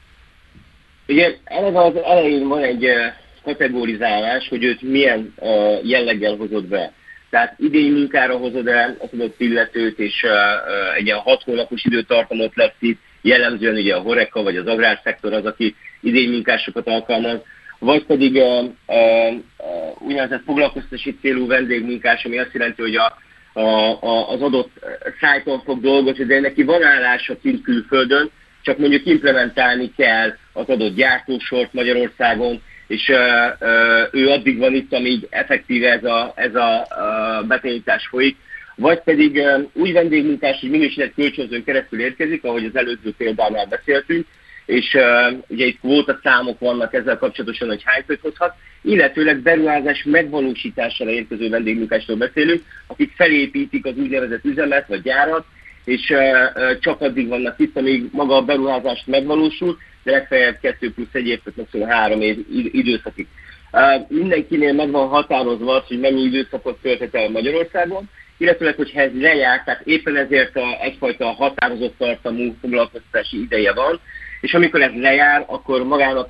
Ugye eleve az elején van egy kategorizálás, hogy őt milyen jelleggel hozod be. Tehát idény munkára hozod el az adott illetőt, és egy ilyen 6 hónapos időtartamot lesz itt, jellemzően ugye a Horeca vagy az agrárszektor az, aki idény munkásokat alkalmaz, vagy pedig úgynevezett foglalkoztatási célú vendégmunkás, ami azt jelenti, hogy az adott szájton fog dolgozni, de neki van állása kint külföldön, csak mondjuk implementálni kell az adott gyártósort Magyarországon, és ő addig van itt, amíg effektíve ez a betanítás folyik, vagy pedig új vendégmunkás, hogy minősített kölcsönzőn keresztül érkezik, ahogy az előző példánál beszéltünk, és ugye itt kvótaszámok vannak ezzel kapcsolatosan, hogy hány főt hozhat, illetőleg beruházás megvalósítására érkező vendégmunkásról beszélünk, akik felépítik az úgynevezett üzemet vagy gyárat, és csak addig vannak itt, amíg maga a beruházást megvalósul, de legfeljebb 2+1 év, maximum 3 év időszakig. Mindenkinél meg van határozva az, hogy mennyi időszakot tölthet el Magyarországon, illetőleg, hogyha ez lejár, tehát éppen ezért egyfajta határozott tartamú foglalkoztatási ideje van, és amikor ez lejár, akkor magának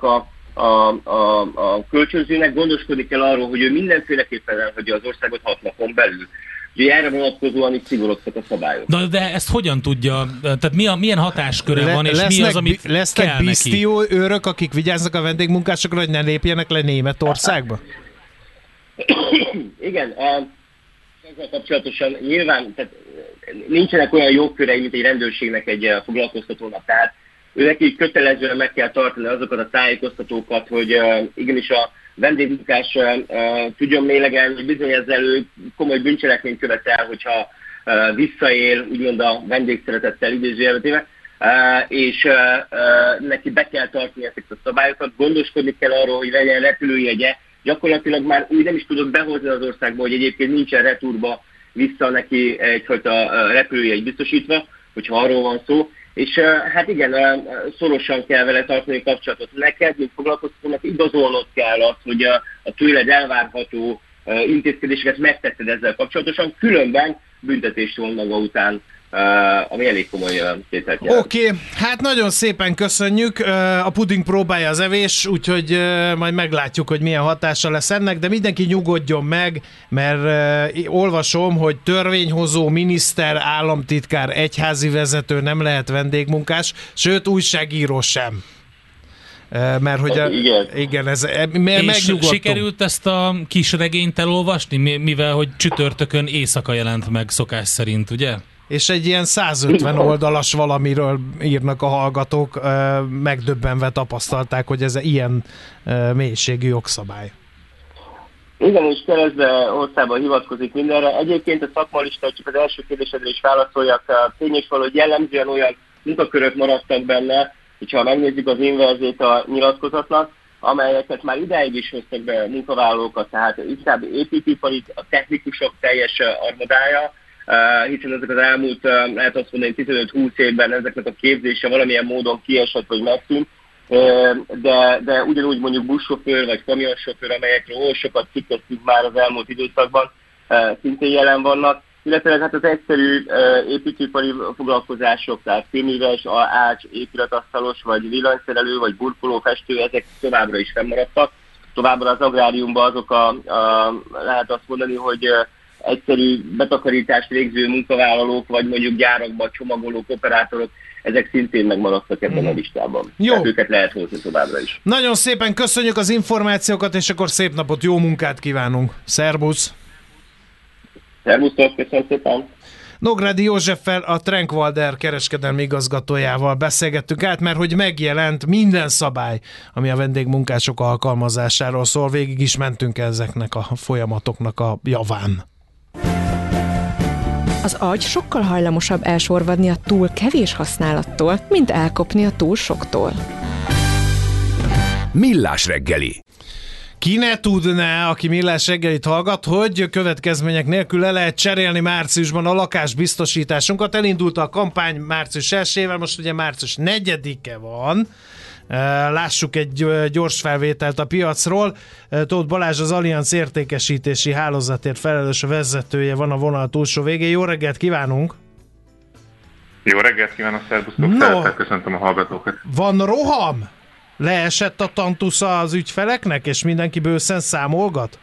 a kölcsönzőnek gondoskodik kell arról, hogy ő mindenféleképpen elhagyja az országot 6 napon belül. Ugye erre vonatkozóan is szigorodtak a szabályok. De ezt hogyan tudja? Tehát milyen hatásköre van, és mi az, amit lesznek biztió őrök, akik vigyáznak a vendégmunkásokra, hogy ne lépjenek le Németországba? Igen, ezzel kapcsolatosan nyilván tehát nincsenek olyan jogkörei, mint egy rendőrségnek, egy foglalkoztatónak. Tehát őnek kötelezően meg kell tartani azokat a tájékoztatókat, hogy igenis a vendégmunkás tudjon mélegelni, hogy bizony ezzel ő komoly bűncselekményt követel, hogyha visszaél, úgymond a vendégszeretettel idézőjelvetével, és neki be kell tartani ezeket a szabályokat, gondoskodni kell arról, hogy legyen repülőjegye, gyakorlatilag már úgy nem is tudod behozni az országba, hogy egyébként nincsen retúrba vissza neki egyfajta repülőjegy biztosítva, hogyha arról van szó, És hát igen, szorosan kell vele tartani kapcsolatot. Neked, mint foglalkoztatónak igazolnod kell azt, hogy a tőled elvárható intézkedéseket megtetted ezzel kapcsolatosan, különben büntetést von maga után, ami elég komoly tételt jelent. Oké, hát nagyon szépen köszönjük. A puding próbálja az evés, úgyhogy majd meglátjuk, hogy milyen hatása lesz ennek, de mindenki nyugodjon meg, mert olvasom, hogy törvényhozó, miniszter, államtitkár, egyházi vezető nem lehet vendégmunkás, sőt újságíró sem. Mert hogy igen, ez megnyugodtunk. Sikerült ezt a kis regényt elolvasni, mivel hogy csütörtökön éjszaka jelent meg szokás szerint, ugye? És egy ilyen 150 oldalas valamiről írnak a hallgatók, megdöbbenve tapasztalták, hogy ez ilyen mélységű jogszabály. Igen, és keresztbe hosszában hivatkozik mindenre. Egyébként a szakmalista, csak az első kérdésedre is válaszoljak, tényes valahogy jellemzően olyan munkakörök maradtak benne, hogyha megnézzük az inverzét a nyilatkozatnak, amelyeket már idáig is hoztak be munkavállalókat, tehát inkább építőipari, a technikusok teljes armadája, hiszen ezek az elmúlt, lehet azt mondani, 15-20 évben ezeknek a képzése valamilyen módon kiesett vagy megszűnt, de ugyanúgy mondjuk buszsofőr vagy kamionsofőr, amelyekről oly sokat cikkeztünk már az elmúlt időszakban, szintén jelen vannak, illetve hát az egyszerű építőipari foglalkozások, tehát kőműves, ács, épületasztalos, vagy villanyszerelő, vagy burkoló, festő, ezek továbbra is fennmaradtak. Továbbra az agráriumban azok lehet azt mondani, hogy egyszerű betakarítást végző munkavállalók, vagy mondjuk gyárakban csomagolók, operátorok, ezek szintén megmaradtak ebben a listában. Jó. Tehát őket lehet hozni továbbra is. Nagyon szépen köszönjük az információkat, és akkor szép napot, jó munkát kívánunk. Szerbusz! Szervusztok, köszönöm szépen! Nógrádi Józseffel, a Trenkwalder kereskedelmi igazgatójával beszélgettünk át, mert hogy megjelent minden szabály, ami a vendégmunkások alkalmazásáról szól. Végig is mentünk ezeknek a folyamatoknak a javán. Az agy sokkal hajlamosabb elsorvadni a túl kevés használattól, mint elkopni a túl soktól. Millás reggeli. Ki ne tudná, aki Millás reggelit hallgat, hogy következmények nélkül le lehet cserélni márciusban a lakásbiztosításunkat. Elindult a kampány március 1-ével, most ugye március 4-e van. Lássuk egy gyors felvételt a piacról. Tóth Balázs, az Allianz értékesítési hálózatért felelős vezetője van a vonal túlsó végén. Jó reggelt kívánunk! Jó reggelt kívánok, szervusztok! Szeretettel köszöntöm a hallgatókat! Van roham? Leesett a tantusza az ügyfeleknek, és mindenki bőszen számolgat?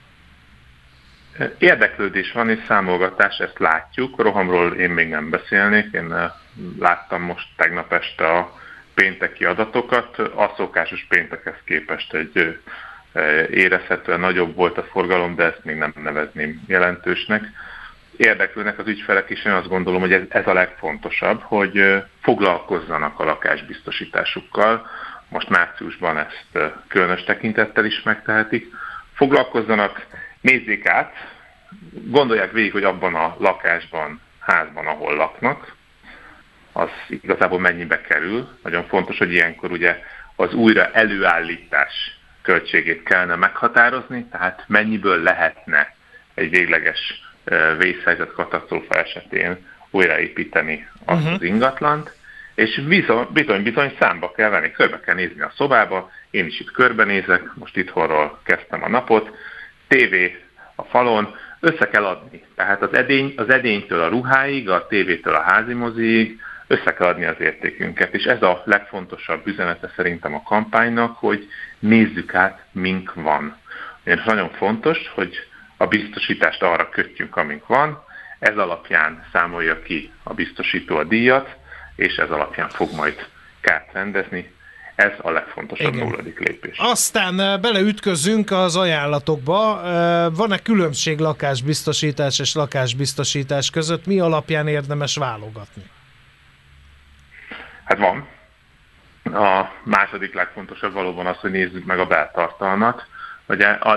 Érdeklődés van, és számolgatás, ezt látjuk. Rohamról én még nem beszélnék. Én láttam most tegnap este a pénteki adatokat. A szokásos péntekhez képest egy érezhetően nagyobb volt a forgalom, de ezt még nem nevezném jelentősnek. Érdeklődnek az ügyfelek is, én azt gondolom, hogy ez a legfontosabb, hogy foglalkozzanak a lakásbiztosításukkal. Most márciusban ezt különös tekintettel is megtehetik. Foglalkozzanak, nézzék át, gondolják végig, hogy abban a lakásban, házban, ahol laknak, az igazából mennyibe kerül. Nagyon fontos, hogy ilyenkor ugye az újra előállítás költségét kellene meghatározni, tehát mennyiből lehetne egy végleges vészhelyzet, katasztrófa esetén újraépíteni azt az ingatlant, és bizony számba kell venni, körbe kell nézni a szobába, én is itt körbenézek, most itthonról kezdtem a napot, tévé a falon, össze kell adni. Tehát az edénytől a ruháig, a tévétől a házimoziig össze kell adni az értékünket, és ez a legfontosabb üzenete szerintem a kampánynak, hogy nézzük át, mink van. És nagyon fontos, hogy a biztosítást arra kötjünk, amink van, ez alapján számolja ki a biztosító a díjat, és ez alapján fog majd kárt rendezni. Ez a legfontosabb nulladik lépés. Aztán beleütközünk az ajánlatokba. Van-e különbség lakásbiztosítás és lakásbiztosítás között? Mi alapján érdemes válogatni? Hát van. A második legfontosabb valóban az, hogy nézzük meg a beltartalmat. Ugye a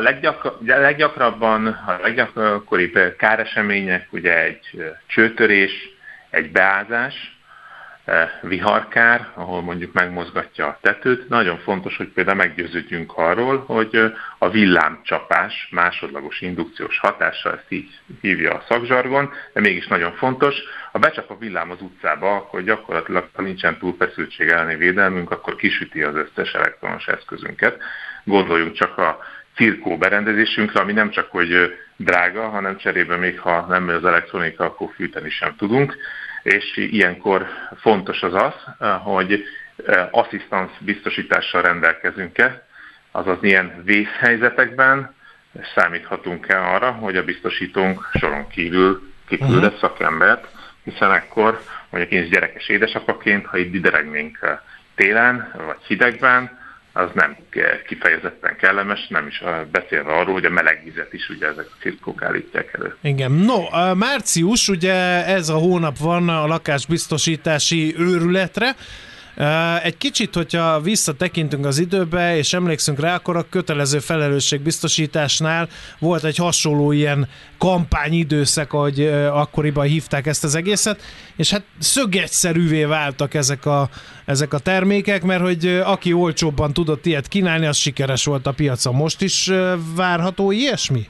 leggyakoribb káresemények ugye egy csőtörés, egy beázás, viharkár, ahol mondjuk megmozgatja a tetőt. Nagyon fontos, hogy például meggyőződjünk arról, hogy a villámcsapás másodlagos indukciós hatása, ezt így hívja a szakzsargon, de mégis nagyon fontos. Ha becsap a villám az utcába, akkor gyakorlatilag, ha nincsen túlfeszültség elleni védelmünk, akkor kisüti az összes elektromos eszközünket. Gondoljunk csak a cirkó berendezésünkre, ami nem csak hogy drága, hanem cserébe még ha nem megy az elektronika, akkor fűteni sem tudunk. És ilyenkor fontos az, hogy asszisztans biztosítással rendelkezünk-e, azaz ilyen vészhelyzetekben számíthatunk-e arra, hogy a biztosítónk soron kívül kiküldött szakembert, hiszen akkor mondjuk én is gyerekes édesapaként, ha itt dideregnénk télen vagy hidegben, az nem kifejezetten kellemes, nem is beszélve arról, hogy a meleg vizet is ugye ezek a cirkók állítják elő. Igen. No, március, ugye ez a hónap van a lakásbiztosítási őrületre. Egy kicsit, hogyha visszatekintünk az időbe, és emlékszünk rá, akkor a kötelező felelősségbiztosításnál volt egy hasonló ilyen kampányidőszak, ahogy akkoriban hívták ezt az egészet, és hát szögegyszerűvé váltak ezek a termékek, mert hogy aki olcsóbban tudott ilyet kínálni, az sikeres volt a piacon. Most is várható ilyesmi?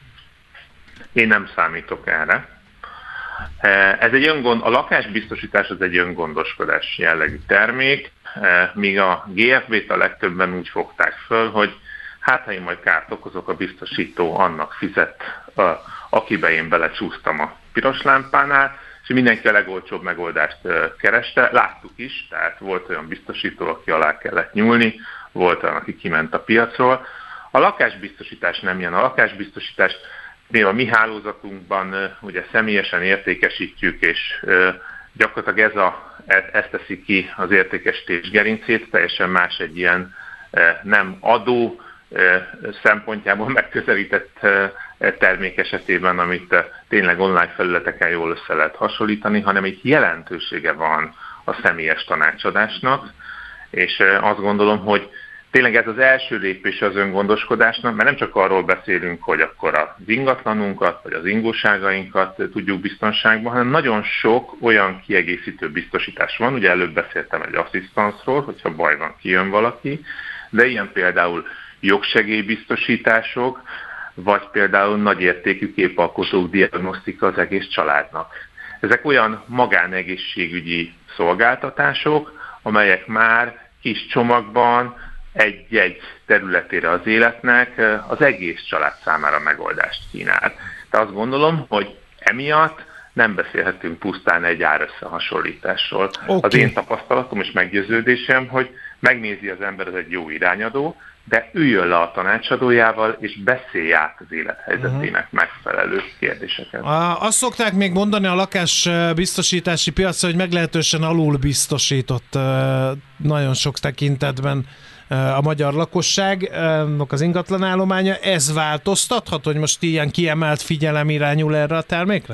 Én nem számítok erre. Ez a lakásbiztosítás az egy öngondoskodás jellegű termék, míg a GFB-t a legtöbben úgy fogták föl, hogy hát ha én majd kárt okozok, a biztosító annak fizet, akibe én belecsúsztam a piros lámpánál, és mindenki a legolcsóbb megoldást kereste. Láttuk is, tehát volt olyan biztosító, aki alá kellett nyúlni, volt olyan, aki kiment a piacról. A lakásbiztosítás nem ilyen. A lakásbiztosítás mi a mi hálózatunkban ugye személyesen értékesítjük, és gyakorlatilag ez teszi ki az értékesítés gerincét, teljesen más egy ilyen nem adó szempontjából megközelített termék esetében, amit tényleg online felületeken jól össze lehet hasonlítani, hanem egy jelentősége van a személyes tanácsadásnak, és azt gondolom, hogy tényleg ez az első lépés az öngondoskodásnak, mert nem csak arról beszélünk, hogy akkor az ingatlanunkat, vagy az ingóságainkat tudjuk biztonságban, hanem nagyon sok olyan kiegészítő biztosítás van. Ugye előbb beszéltem egy asszisztansról, hogyha baj van, kijön valaki, de ilyen például jogsegélybiztosítások, vagy például nagyértékű képalkotó diagnosztika az egész családnak. Ezek olyan magánegészségügyi szolgáltatások, amelyek már kis csomagban egy-egy területére az életnek az egész család számára megoldást kínál. De azt gondolom, hogy emiatt nem beszélhetünk pusztán egy árösszehasonlításról. Okay. Az én tapasztalatom és meggyőződésem, hogy megnézi az ember, ez egy jó irányadó, de üljön le a tanácsadójával, és beszélj át az élethelyzetének megfelelő kérdéseket. Azt szokták még mondani a lakásbiztosítási piacra, hogy meglehetősen alulbiztosított nagyon sok tekintetben a magyar lakosságnak az ingatlanállománya. Ez változtathat, hogy most ilyen kiemelt figyelem irányul erre a termékre?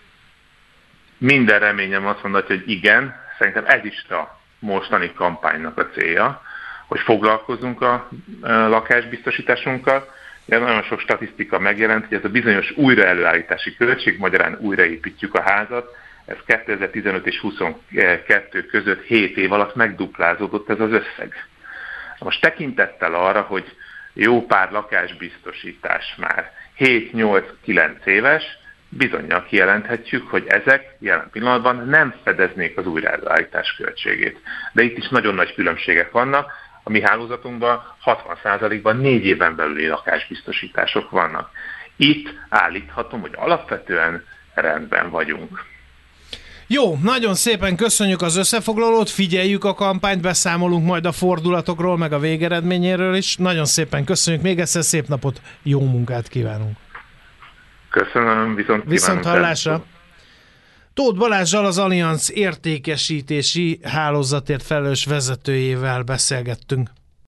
Minden reményem azt mondhatja, hogy igen. Szerintem ez is a mostani kampánynak a célja, hogy foglalkozunk a lakásbiztosításunkkal. De nagyon sok statisztika megjelent, hogy ez a bizonyos újraelőállítási költség, magyarán újraépítjük a házat, ez 2015 és 2022 között 7 év alatt megduplázódott ez az összeg. Most tekintettel arra, hogy jó pár lakásbiztosítás már 7-8-9 éves, bizonnyal kijelenthetjük, hogy ezek jelen pillanatban nem fedeznék az újraelőállítás költségét. De itt is nagyon nagy különbségek vannak. A mi hálózatunkban 60%-ban 4 éven belüli lakásbiztosítások vannak. Itt állíthatom, hogy alapvetően rendben vagyunk. Jó, nagyon szépen köszönjük az összefoglalót, figyeljük a kampányt, beszámolunk majd a fordulatokról, meg a végeredményéről is. Nagyon szépen köszönjük, még egyszer szép napot, jó munkát kívánunk. Köszönöm, viszont hallásra. Tóth Balázssal, az Allianz értékesítési hálózatért felelős vezetőjével beszélgettünk.